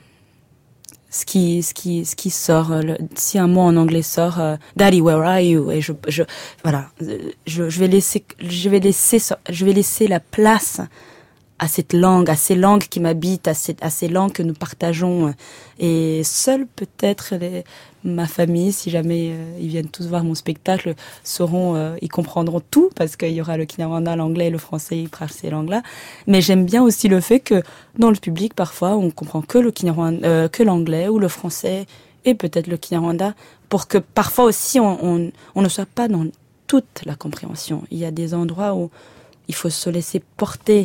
ce qui, ce qui, ce qui sort. Le, si un mot en anglais sort, euh, Daddy, where are you? Et je, je, voilà, je, je vais laisser, je vais laisser, je vais laisser la place à cette langue, à ces langues qui m'habitent, à ces, à ces langues que nous partageons. Et seul peut-être les, ma famille, si jamais euh, ils viennent tous voir mon spectacle, sauront, euh, ils comprendront tout, parce qu'il y aura le Kinyarwanda, l'anglais, le français, ils parlent ces langues-là. Mais j'aime bien aussi le fait que dans le public, parfois, on comprend que le Kinyarwanda, euh, que l'anglais ou le français et peut-être le Kinyarwanda, pour que parfois aussi on, on, on ne soit pas dans toute la compréhension. Il y a des endroits où il faut se laisser porter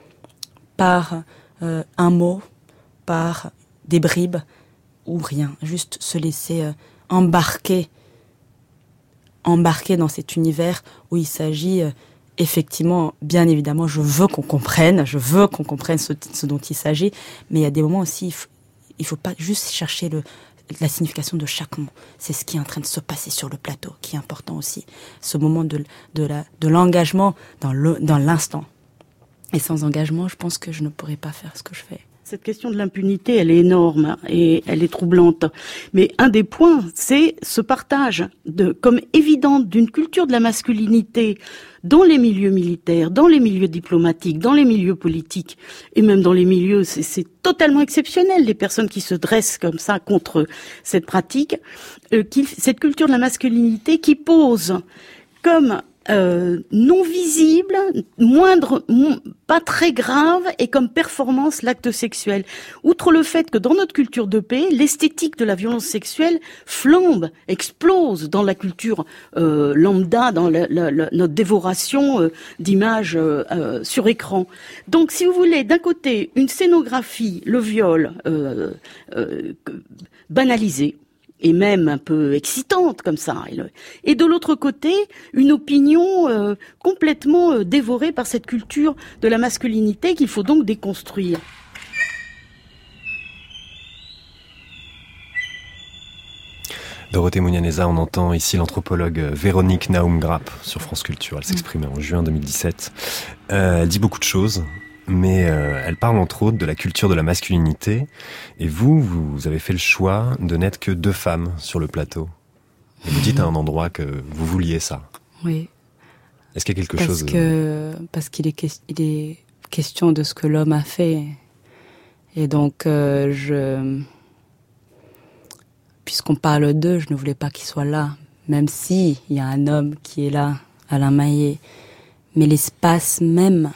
par euh, un mot, par des bribes ou rien. Juste se laisser euh, embarquer, embarquer dans cet univers où il s'agit euh, effectivement, bien évidemment, je veux qu'on comprenne, je veux qu'on comprenne ce, ce dont il s'agit, mais il y a des moments aussi, il faut, il faut pas juste chercher le, la signification de chaque mot. C'est ce qui est en train de se passer sur le plateau, qui est important aussi. Ce moment de, de, la, de l'engagement dans, le, dans l'instant. Et sans engagement, je pense que je ne pourrais pas faire ce que je fais. Cette question de l'impunité, elle est énorme et elle est troublante. Mais un des points, c'est ce partage de, comme évident d'une culture de la masculinité dans les milieux militaires, dans les milieux diplomatiques, dans les milieux politiques et même dans les milieux, c'est, c'est totalement exceptionnel, les personnes qui se dressent comme ça contre cette pratique, euh, qui, cette culture de la masculinité qui pose comme Euh, non visible, moindre, mo- pas très grave, et comme performance l'acte sexuel. Outre le fait que dans notre culture de paix, l'esthétique de la violence sexuelle flambe, explose dans la culture euh, lambda, dans la, la, la, notre dévoration euh, d'images euh, euh, sur écran. Donc, si vous voulez, d'un côté, une scénographie, le viol, euh, euh, banalisé, et même un peu excitante comme ça. Et de l'autre côté, une opinion euh, complètement euh, dévorée par cette culture de la masculinité qu'il faut donc déconstruire. Dorothée Munyaneza, on entend ici l'anthropologue Véronique Naum-Grapp sur France Culture. Elle s'exprimait en juin deux mille dix-sept. Euh, elle dit beaucoup de choses, mais euh, elle parle entre autres de la culture de la masculinité. Et vous, vous avez fait le choix de n'être que deux femmes sur le plateau. Et vous dites à un endroit que vous vouliez ça. Oui. Est-ce qu'il y a quelque parce chose... Que, parce qu'il est, que, il est question de ce que l'homme a fait. Et donc, euh, je... puisqu'on parle d'eux, je ne voulais pas qu'ils soient là. Même si il y a un homme qui est là, Alain Maillet. Mais l'espace même...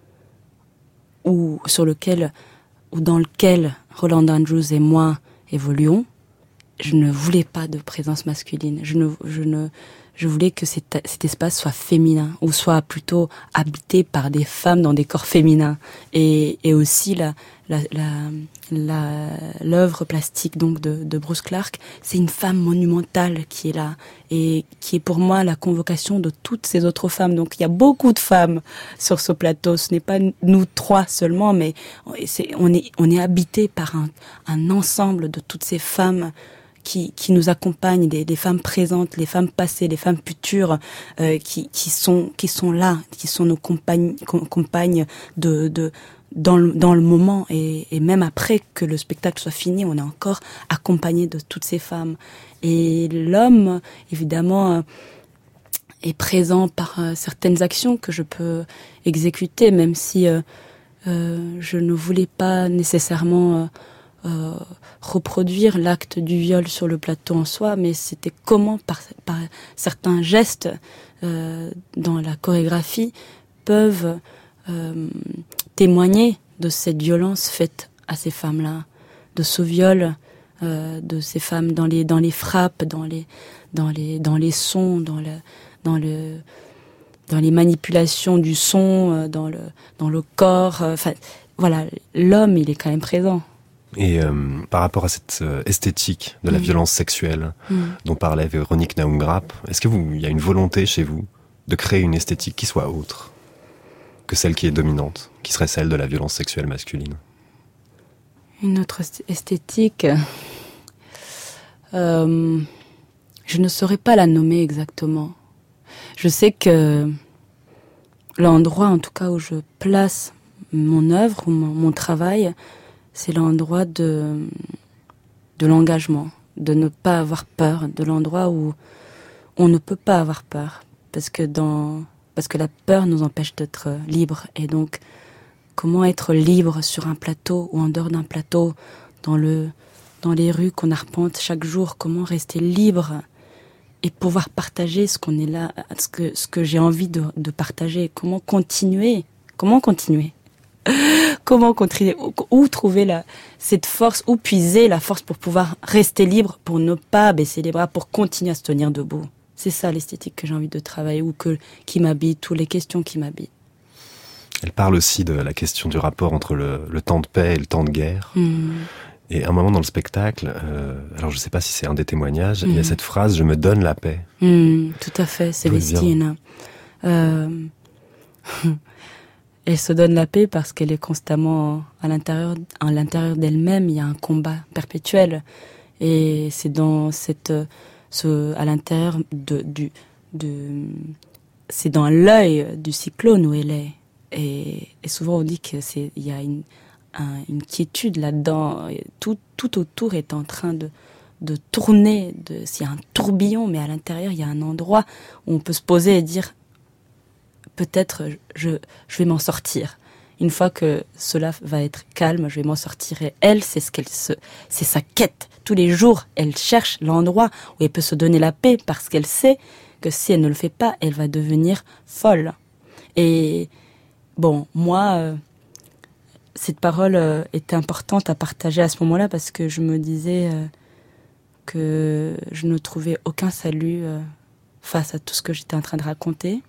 ou sur lequel, ou dans lequel Roland Andrews et moi évoluons, je ne voulais pas de présence masculine. Je ne, je ne, je voulais que cet, cet espace soit féminin, ou soit plutôt habité par des femmes dans des corps féminins. Et, et aussi la, la, la, la, l'œuvre plastique donc de, de Bruce Clark, c'est une femme monumentale qui est là et qui est pour moi la convocation de toutes ces autres femmes. Donc il y a beaucoup de femmes sur ce plateau. Ce n'est pas nous trois seulement, mais c'est, on est, on est habité par un, un ensemble de toutes ces femmes qui, qui nous accompagnent, des, des femmes présentes, les femmes passées, les femmes futures, euh, qui, qui sont, qui sont là, qui sont nos compagnes, compagnes de, de, dans le, dans le moment, et, et même après que le spectacle soit fini, on est encore accompagné de toutes ces femmes. Et l'homme, évidemment, euh, est présent par euh, certaines actions que je peux exécuter, même si euh, euh, je ne voulais pas nécessairement euh, Euh, reproduire l'acte du viol sur le plateau en soi, mais c'était comment par, par certains gestes euh, dans la chorégraphie peuvent euh, témoigner de cette violence faite à ces femmes-là, de ce viol euh, de ces femmes dans les dans les frappes, dans les dans les dans les sons, dans le dans le dans les manipulations du son, euh, dans le dans le corps. Enfin, euh, voilà, l'homme, il est quand même présent. Et euh, par rapport à cette euh, esthétique de la mmh. violence sexuelle mmh. dont parlait Véronique Naum-Grapp, est-ce que vous, il y a une volonté chez vous de créer une esthétique qui soit autre que celle qui est dominante, qui serait celle de la violence sexuelle masculine? Une autre esthétique, euh, je ne saurais pas la nommer exactement. Je sais que l'endroit, en tout cas, où je place mon œuvre ou mon, mon travail, c'est l'endroit de, de l'engagement, de ne pas avoir peur, de l'endroit où on ne peut pas avoir peur, parce que dans, parce que la peur nous empêche d'être libres. Et donc, comment être libre sur un plateau ou en dehors d'un plateau, dans le, dans les rues qu'on arpente chaque jour, comment rester libre et pouvoir partager ce qu'on est là, ce que, ce que j'ai envie de, de partager, comment continuer, comment continuer, comment continuer, où, où trouver la, cette force, où puiser la force pour pouvoir rester libre, pour ne pas baisser les bras, pour continuer à se tenir debout. C'est ça l'esthétique que j'ai envie de travailler ou que, qui m'habite, ou les questions qui m'habitent. Elle parle aussi de la question du rapport entre le, le temps de paix et le temps de guerre. Mmh. Et à un moment dans le spectacle, euh, alors je ne sais pas si c'est un des témoignages, mmh. il y a cette phrase « je me donne la paix mmh, ». Tout à fait, Célestine. Euh, elle se donne la paix parce qu'elle est constamment à l'intérieur, à l'intérieur d'elle-même, il y a un combat perpétuel. Et c'est dans cette, ce, à l'intérieur de, du, de, c'est dans l'œil du cyclone où elle est. Et, et souvent on dit que c'est, il y a une Un, une quiétude là-dedans, tout, tout autour est en train de, de tourner, de, s'il y a un tourbillon, mais à l'intérieur il y a un endroit où on peut se poser et dire peut-être je, je vais m'en sortir. Une fois que cela va être calme, je vais m'en sortir. Et elle, c'est ce qu'elle se, c'est sa quête. Tous les jours, elle cherche l'endroit où elle peut se donner la paix parce qu'elle sait que si elle ne le fait pas, elle va devenir folle. Et bon, moi, euh, cette parole euh, était importante à partager à ce moment-là parce que je me disais euh, que je ne trouvais aucun salut euh, face à tout ce que j'étais en train de raconter.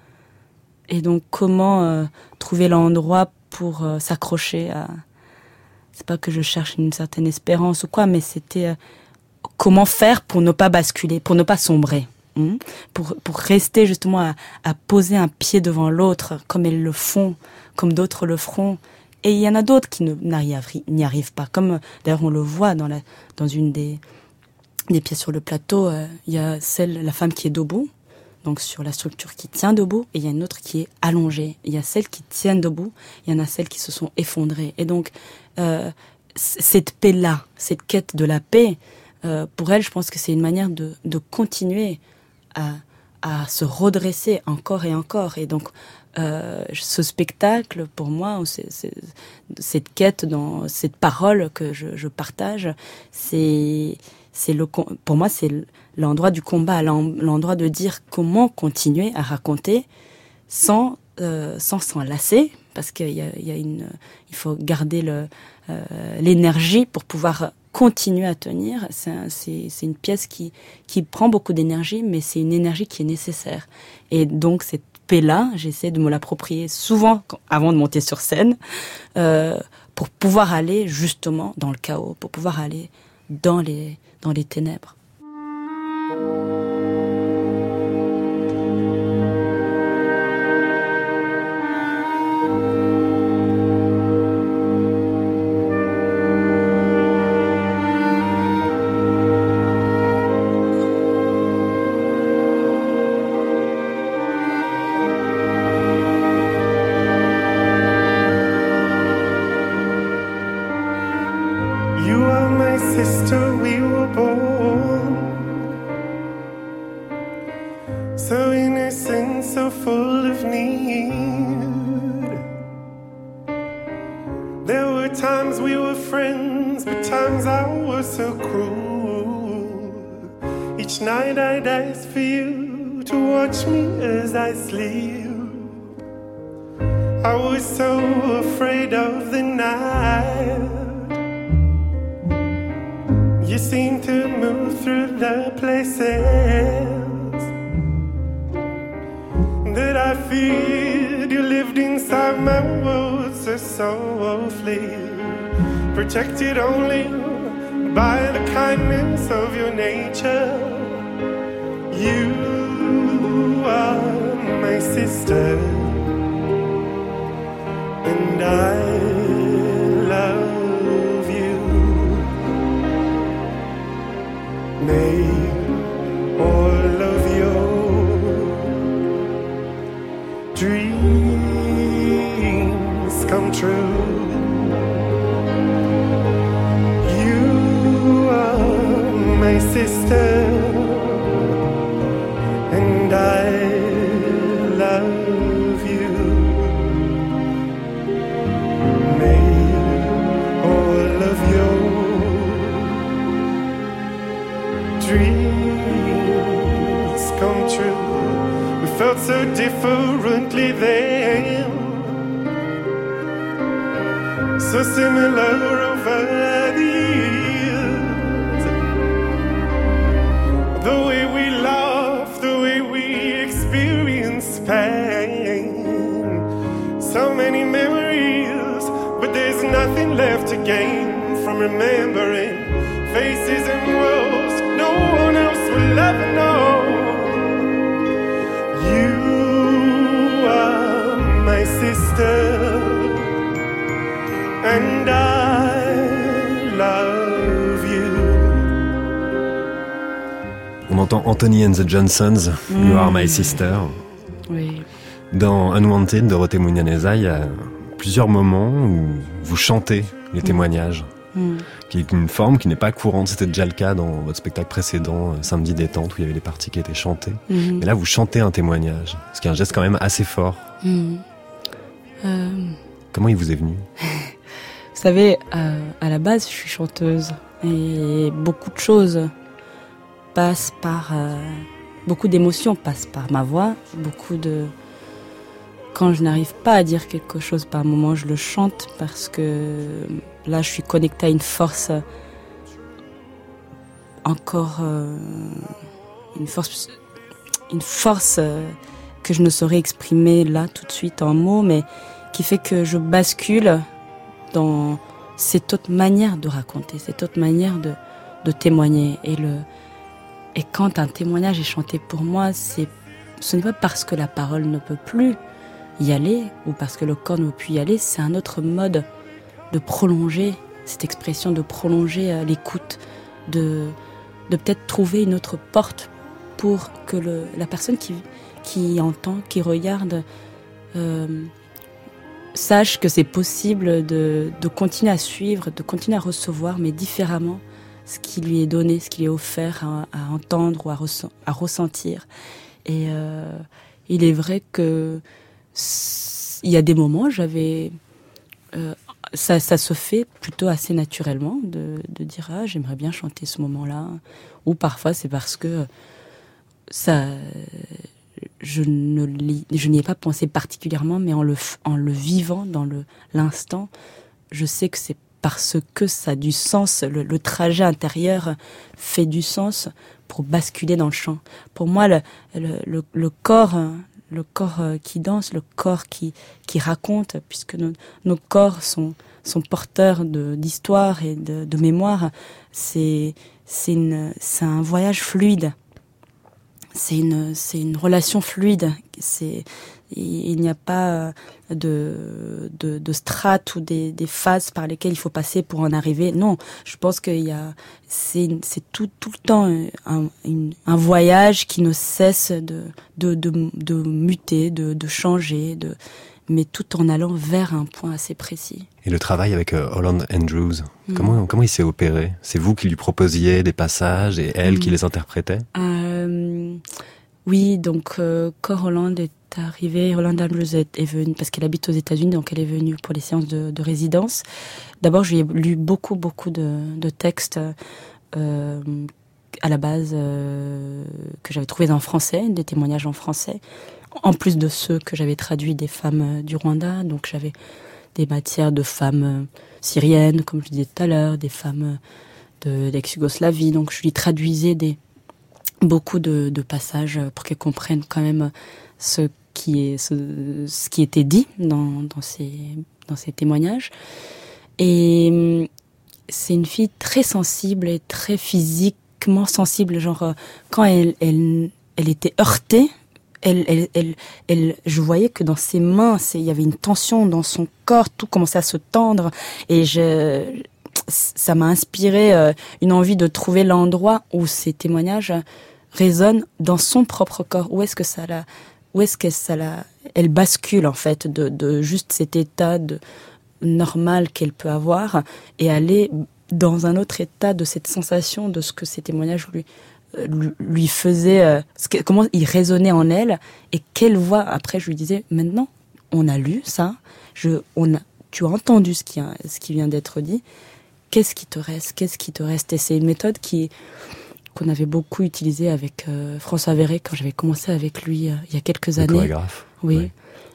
Et donc, comment euh, trouver l'endroit pour euh, s'accrocher à... C'est pas que je cherche une certaine espérance ou quoi, mais c'était euh, comment faire pour ne pas basculer, pour ne pas sombrer. Hein, pour, pour rester justement à, à poser un pied devant l'autre, comme elles le font, comme d'autres le feront. Et il y en a d'autres qui ne, n'y arrivent pas. Comme d'ailleurs on le voit dans, la, dans une des, des pièces sur le plateau, euh, il y a celle, la femme qui est debout, donc sur la structure qui tient debout, et il y a une autre qui est allongée. Il y a celles qui tiennent debout, il y en a celles qui se sont effondrées. Et donc euh, cette paix-là, cette quête de la paix, euh, pour elle, je pense que c'est une manière de, de continuer à, à se redresser encore et encore. Et donc Euh, ce spectacle, pour moi, c'est, c'est, cette quête, dans cette parole que je, je partage, c'est, c'est le, pour moi, c'est l'endroit du combat, l'endroit de dire comment continuer à raconter sans, euh, sans s'en lasser, parce qu'il y a, il y a une, il faut garder le, euh, l'énergie pour pouvoir continuer à tenir. C'est, un, c'est, c'est une pièce qui, qui prend beaucoup d'énergie, mais c'est une énergie qui est nécessaire. Et donc, c'est là, j'essaie de me l'approprier souvent avant de monter sur scène euh, pour pouvoir aller justement dans le chaos, pour pouvoir aller dans les, dans les ténèbres. Protected only by the kindness of your nature. You are my sister, and I love you. May all of your dreams come true. My sister, and I love you. dreams come true. We felt so differently then, so similar over the years. The way we laugh, the way we experience pain. So many memories, but there's nothing left to gain from remembering faces and worlds no one else will ever know. You are my sister, and I love you. On entend Anthony and the Johnsons, mm. You Are My Sister. Oui. Dans Unwanted, Dorothée Munyaneza, il y a plusieurs moments où vous chantez les témoignages, mm. qui est une forme qui n'est pas courante. C'était déjà le cas dans votre spectacle précédent, Samedi détente, où il y avait les parties qui étaient chantées. Mm. Mais là, vous chantez un témoignage, ce qui est un geste quand même assez fort. Mm. Euh... Comment il vous est venu ? Vous savez, euh, à la base, je suis chanteuse. Et beaucoup de choses passent par... Euh, beaucoup d'émotions passent par ma voix. Beaucoup de... Quand je n'arrive pas à dire quelque chose par moment, je le chante parce que là, je suis connectée à une force encore... Euh, une force, une force euh, que je ne saurais exprimer là, tout de suite, en mots, mais qui fait que je bascule dans cette autre manière de raconter, cette autre manière de, de témoigner. Et, le, et quand un témoignage est chanté pour moi, c'est, ce n'est pas parce que la parole ne peut plus y aller ou parce que le corps ne peut plus y aller, c'est un autre mode de prolonger cette expression, de prolonger l'écoute, de, de peut-être trouver une autre porte pour que le, la personne qui, qui entend, qui regarde, euh, sache que c'est possible de, de continuer à suivre, de continuer à recevoir, mais différemment, ce qui lui est donné, ce qui lui est offert à, à entendre ou à, ressent, à ressentir. Et euh, il est vrai que il y a des moments, j'avais, euh, ça, ça se fait plutôt assez naturellement de, de dire ah j'aimerais bien chanter ce moment-là, ou parfois c'est parce que ça, je ne l'y, je n'y ai pas pensé particulièrement, mais en le en le vivant dans le l'instant, je sais que c'est parce que ça a du sens, le, le trajet intérieur fait du sens pour basculer dans le chant. Pour moi, le le, le, le corps le corps qui danse, le corps qui qui raconte, puisque nos, nos corps sont sont porteurs de d'histoire et de, de mémoire. C'est c'est une c'est un voyage fluide. C'est une c'est une relation fluide. C'est il n'y a pas de de, de strates ou des, des phases par lesquelles il faut passer pour en arriver. Non, je pense qu'il y a c'est c'est tout tout le temps un une, un voyage qui ne cesse de de de, de muter, de de changer, de mais tout en allant vers un point assez précis. Et le travail avec euh, Holland Andrews, mmh. comment comment il s'est opéré ? C'est vous qui lui proposiez des passages et elle mmh. qui les interprétait ? euh, Oui, donc euh, quand Holland est arrivée, Holland Andrews est, est venue parce qu'elle habite aux États-Unis, donc elle est venue pour les séances de, de résidence. D'abord, je lui ai lu beaucoup beaucoup de, de textes euh, à la base euh, que j'avais trouvés en français, des témoignages en français. En plus de ceux que j'avais traduits des femmes du Rwanda, donc j'avais des matières de femmes syriennes, comme je disais tout à l'heure, des femmes de l'ex-Yougoslavie, donc je lui traduisais des, beaucoup de, de passages pour qu'elle comprenne quand même ce qui, est, ce, ce qui était dit dans, dans, ces, dans ces témoignages. Et c'est une fille très sensible et très physiquement sensible, genre quand elle, elle, elle était heurtée, Elle, elle, elle, elle, je voyais que dans ses mains, c'est, il y avait une tension dans son corps, tout commençait à se tendre, et je, ça m'a inspiré euh, une envie de trouver l'endroit où ces témoignages résonnent dans son propre corps. Où est-ce que ça la, où est-ce que ça la, elle bascule en fait de, de juste cet état de normal qu'elle peut avoir et aller dans un autre état de cette sensation de ce que ces témoignages lui lui faisait, euh, comment il résonnait en elle, et quelle voix. Après je lui disais, maintenant on a lu ça, je, on a, tu as entendu ce qui, a, ce qui vient d'être dit, qu'est-ce qui te reste, qu'est-ce qui te reste. Et c'est une méthode qui, qu'on avait beaucoup utilisé avec euh, François Verret quand j'avais commencé avec lui euh, il y a quelques le années. Chorégraphe. Oui. Oui.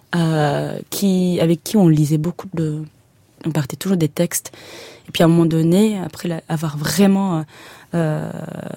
Euh, qui, avec qui on lisait beaucoup de, on partait toujours des textes. Et puis à un moment donné, après la, avoir vraiment euh,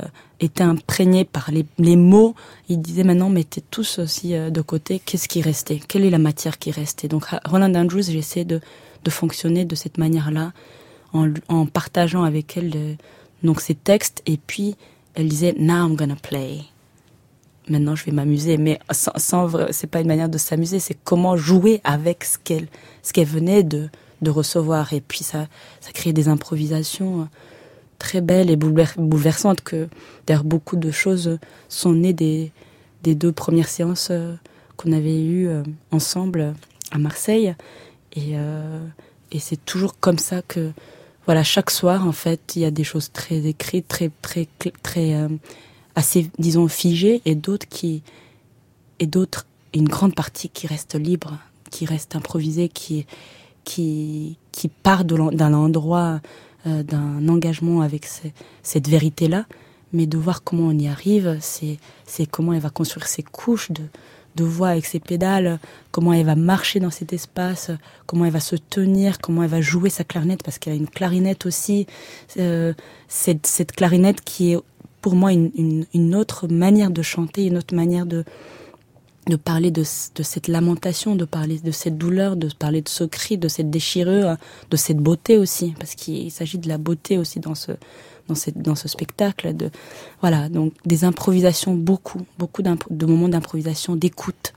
été imprégné par les, les mots, il disait maintenant mettez tous aussi euh, de côté, qu'est-ce qui restait, quelle est la matière qui restait. Donc Roland Andrews, j'essaie de, de fonctionner de cette manière-là, en, en partageant avec elle de, donc ces textes, et puis elle disait now I'm gonna play. Maintenant, je vais m'amuser, mais sans, sans, c'est pas une manière de s'amuser, c'est comment jouer avec ce qu'elle, ce qu'elle venait de, de recevoir. Et puis ça, ça crée des improvisations très belles et bouleversantes. Que d'ailleurs beaucoup de choses sont nées des, des deux premières séances qu'on avait eues ensemble à Marseille. Et, euh, et c'est toujours comme ça que, voilà, chaque soir en fait, il y a des choses très écrites, très, très, très, très euh, assez, disons, figées, et d'autres qui, et d'autres, une grande partie qui reste libre, qui reste improvisée, qui, qui, qui part de, d'un endroit, euh, d'un engagement avec ces, cette vérité-là, mais de voir comment on y arrive, c'est, c'est comment elle va construire ses couches de, de voix avec ses pédales, comment elle va marcher dans cet espace, comment elle va se tenir, comment elle va jouer sa clarinette, parce qu'elle a une clarinette aussi, euh, cette, cette clarinette qui est pour moi une, une, une autre manière de chanter, une autre manière de, de parler de, de cette lamentation, de parler de cette douleur, de parler de ce cri, de cette déchirure, de cette beauté aussi, parce qu'il s'agit de la beauté aussi dans ce, dans cette, dans ce spectacle. De, voilà, donc des improvisations, beaucoup, beaucoup de moments d'improvisation, d'écoute,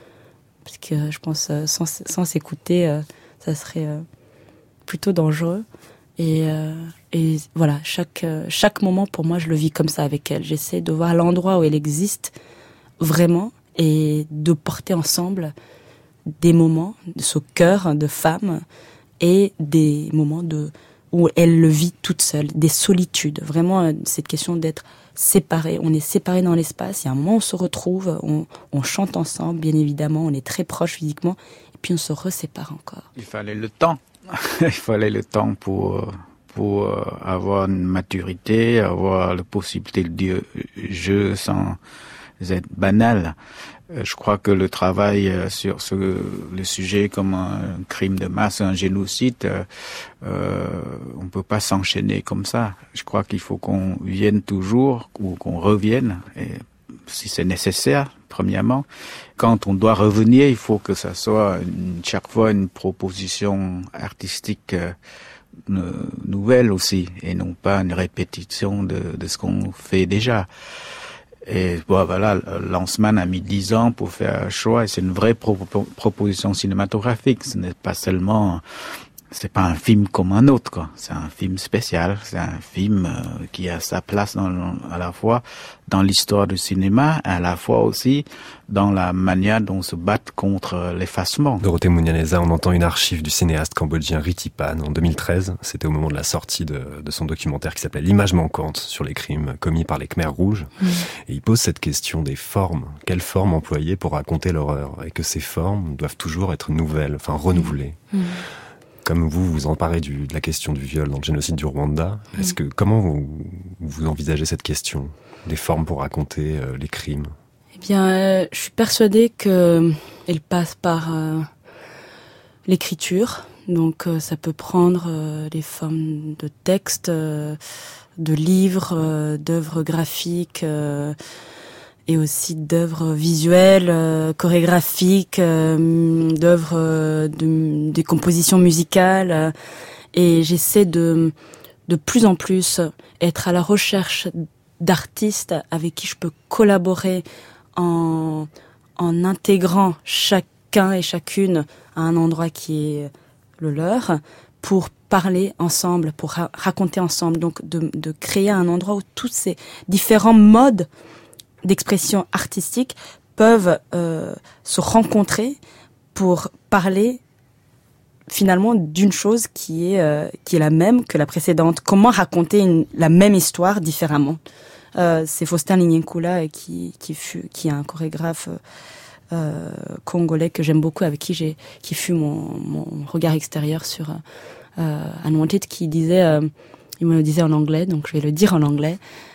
parce que je pense sans, sans s'écouter, euh, ça serait euh, plutôt dangereux. Et, euh, et voilà, chaque, euh, chaque moment pour moi, je le vis comme ça avec elle. J'essaie de voir l'endroit où elle existe vraiment et de porter ensemble des moments de ce cœur de femme et des moments de, où elle le vit toute seule, des solitudes. Vraiment, euh, cette question d'être séparés. On est séparés dans l'espace. Il y a un moment où on se retrouve, on, on chante ensemble, bien évidemment, on est très proches physiquement, et puis on se resépare encore. Il fallait le temps. Il fallait le temps pour pour avoir une maturité, avoir la possibilité de dire jeu sans être banal. Je crois que le travail sur ce, le sujet comme un crime de masse, un génocide, euh, on peut pas s'enchaîner comme ça. Je crois qu'il faut qu'on vienne toujours ou qu'on revienne, et si c'est nécessaire, premièrement. Quand on doit revenir, il faut que ça soit une, chaque fois une proposition artistique euh, nouvelle aussi, et non pas une répétition de, de ce qu'on fait déjà. Et bon, voilà, Lanzmann a mis dix ans pour faire un choix, et c'est une vraie pro- proposition cinématographique. Ce n'est pas seulement, c'est pas un film comme un autre, quoi. C'est un film spécial, c'est un film euh, qui a sa place dans, à la fois dans l'histoire du cinéma, à la fois aussi dans la manière dont on se bat contre l'effacement. Dorothée Mounianeza, on entend une archive du cinéaste cambodgien Ritipan en deux mille treize. C'était au moment de la sortie de, de son documentaire qui s'appelait L'image manquante sur les crimes commis par les Khmers rouges. Mmh. Et il pose cette question des formes. Quelles formes employer pour raconter l'horreur? Et que ces formes doivent toujours être nouvelles, enfin renouvelées. Mmh. Comme vous, vous emparez du, de la question du viol dans le génocide du Rwanda. Mmh. Est-ce que, comment vous, vous envisagez cette question des formes pour raconter euh, les crimes? Eh bien, euh, je suis persuadée que elle passe par euh, l'écriture. Donc, euh, ça peut prendre euh, des formes de textes, euh, de livres, euh, d'œuvres graphiques, euh, et aussi d'œuvres visuelles, euh, chorégraphiques, euh, d'œuvres, euh, de, des compositions musicales. Euh, et j'essaie de, de plus en plus être à la recherche d'artistes avec qui je peux collaborer en, en intégrant chacun et chacune à un endroit qui est le leur, pour parler ensemble, pour ra- raconter ensemble, donc de, de créer un endroit où tous ces différents modes d'expression artistique peuvent euh, se rencontrer pour parler finalement d'une chose qui est euh, qui est la même que la précédente. Comment raconter une, la même histoire différemment. Euh, c'est Faustin Lignenkula qui qui fut qui est un chorégraphe euh, congolais que j'aime beaucoup, avec qui j'ai qui fut mon mon regard extérieur sur euh, Unwanted, qui disait euh, il me le disait en anglais, donc je vais le dire en anglais.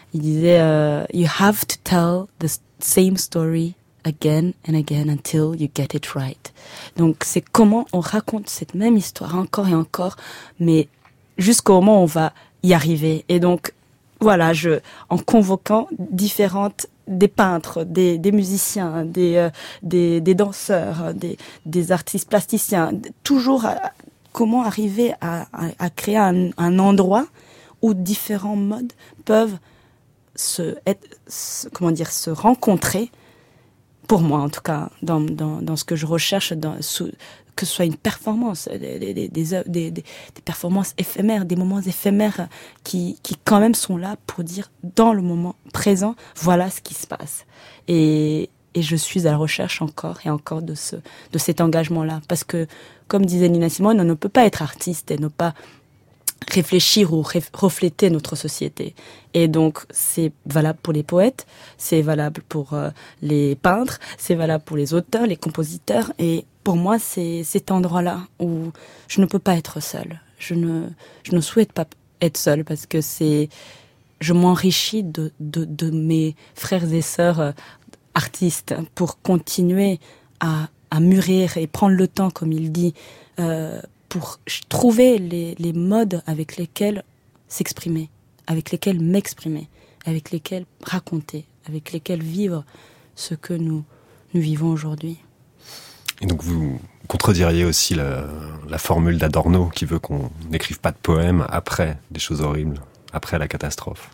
il disait euh, you have to tell the same story again and again until you get it right. Donc c'est comment on raconte cette même histoire encore et encore, mais jusqu'au moment où on va y arriver. Et donc voilà, je en convoquant différentes des peintres, des, des musiciens, des, euh, des des danseurs, des des artistes plasticiens, toujours à, comment arriver à, à, à créer un, un endroit où différents modes peuvent se, être, se, comment dire, se rencontrer, pour moi en tout cas, dans, dans, dans ce que je recherche, dans, sous, que ce soit une performance, des, des, des, des, des, des performances éphémères, des moments éphémères qui, qui quand même sont là pour dire, dans le moment présent, voilà ce qui se passe. Et, et je suis à la recherche encore et encore de, ce, de cet engagement-là, parce que comme disait Nina Simone, on ne peut pas être artiste et ne pas réfléchir ou ref- refléter notre société. Et donc, c'est valable pour les poètes, c'est valable pour euh, les peintres, c'est valable pour les auteurs, les compositeurs. Et pour moi, c'est cet endroit-là où je ne peux pas être seule. Je ne, je ne souhaite pas être seule parce que c'est, je m'enrichis de, de, de mes frères et sœurs euh, artistes pour continuer à à mûrir et prendre le temps, comme il dit, euh, pour trouver les, les modes avec lesquels s'exprimer, avec lesquels m'exprimer, avec lesquels raconter, avec lesquels vivre ce que nous, nous vivons aujourd'hui. Et donc vous contrediriez aussi la, la formule d'Adorno qui veut qu'on n'écrive pas de poèmes après des choses horribles, après la catastrophe.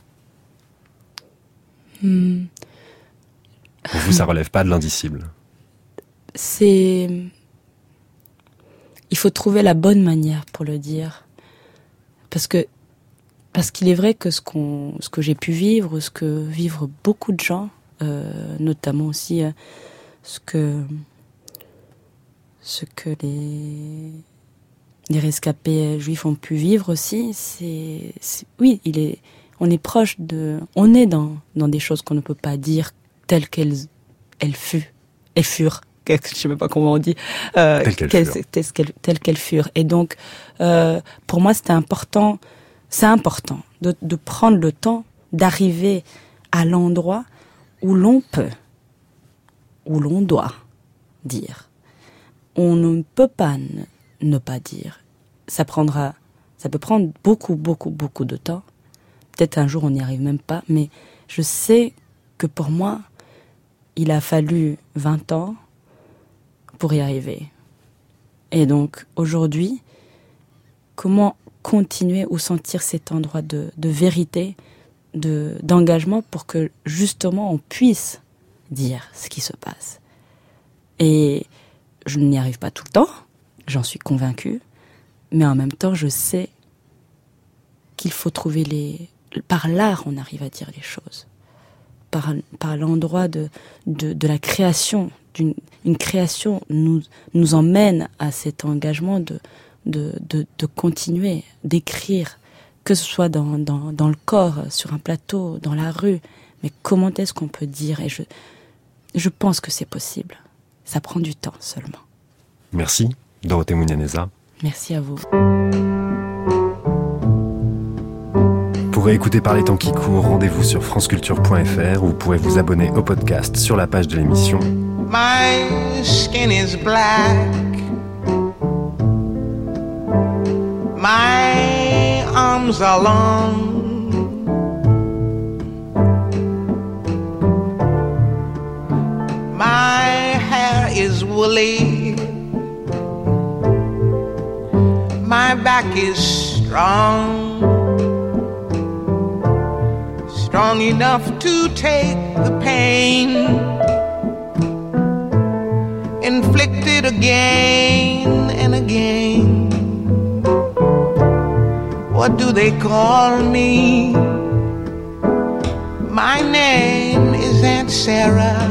Hmm. Pour vous, ça relève pas de l'indicible? C'est... Il faut trouver la bonne manière pour le dire. Parce que, parce qu'il est vrai que ce qu'on, ce que j'ai pu vivre, ce que vivent beaucoup de gens, euh, notamment aussi euh, ce que, ce que les, les rescapés juifs ont pu vivre aussi, c'est, c'est oui, il est, on est proche de, on est dans, dans des choses qu'on ne peut pas dire telles qu'elles, elles furent, elles furent. Je ne sais même pas comment on dit, euh, telles qu'elles telles, furent. Telles, telles, telles qu'elles furent. Et donc, euh, pour moi, c'était important, c'est important de, de prendre le temps d'arriver à l'endroit où l'on peut, où l'on doit dire. On ne peut pas ne, ne pas dire. Ça prendra, ça peut prendre beaucoup, beaucoup, beaucoup de temps. Peut-être un jour on n'y arrive même pas, mais je sais que pour moi, il a fallu vingt ans pour y arriver. Et donc, aujourd'hui, comment continuer ou sentir cet endroit de, de vérité, de, d'engagement pour que, justement, on puisse dire ce qui se passe. Et je n'y arrive pas tout le temps, j'en suis convaincue, mais en même temps, je sais qu'il faut trouver les... Par l'art, on arrive à dire les choses. Par, par l'endroit de, de, de la création, d'une, une création nous, nous emmène à cet engagement de, de, de, de continuer, d'écrire, que ce soit dans, dans, dans le corps, sur un plateau, dans la rue, mais comment est-ce qu'on peut dire? Et je, je pense que c'est possible. Ça prend du temps seulement. Merci, Dorothée Muñaneza. Merci à vous. Pour réécouter Par les temps qui courent, rendez-vous sur franceculture point f r où vous pourrez vous abonner au podcast sur la page de l'émission. My skin is black. My arms are long. My hair is woolly. My back is strong. Strong enough to take the pain inflicted again and again. What do they call me? My name is Aunt Sarah.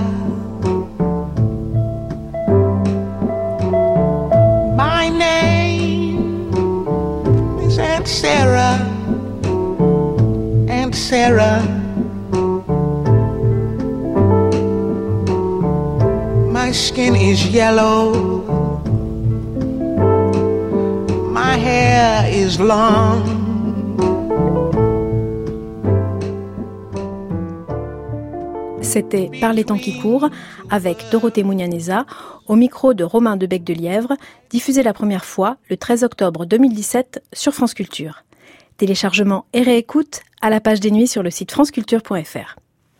My name is Aunt Sarah. Aunt Sarah. My skin is yellow. My hair is long. C'était Par les temps qui courent avec Dorothée Mounianeza au micro de Romain Debec de Lièvre, diffusé la première fois le treize octobre deux mille dix-sept sur France Culture. Téléchargement et réécoute à la page des nuits sur le site franceculture point f r.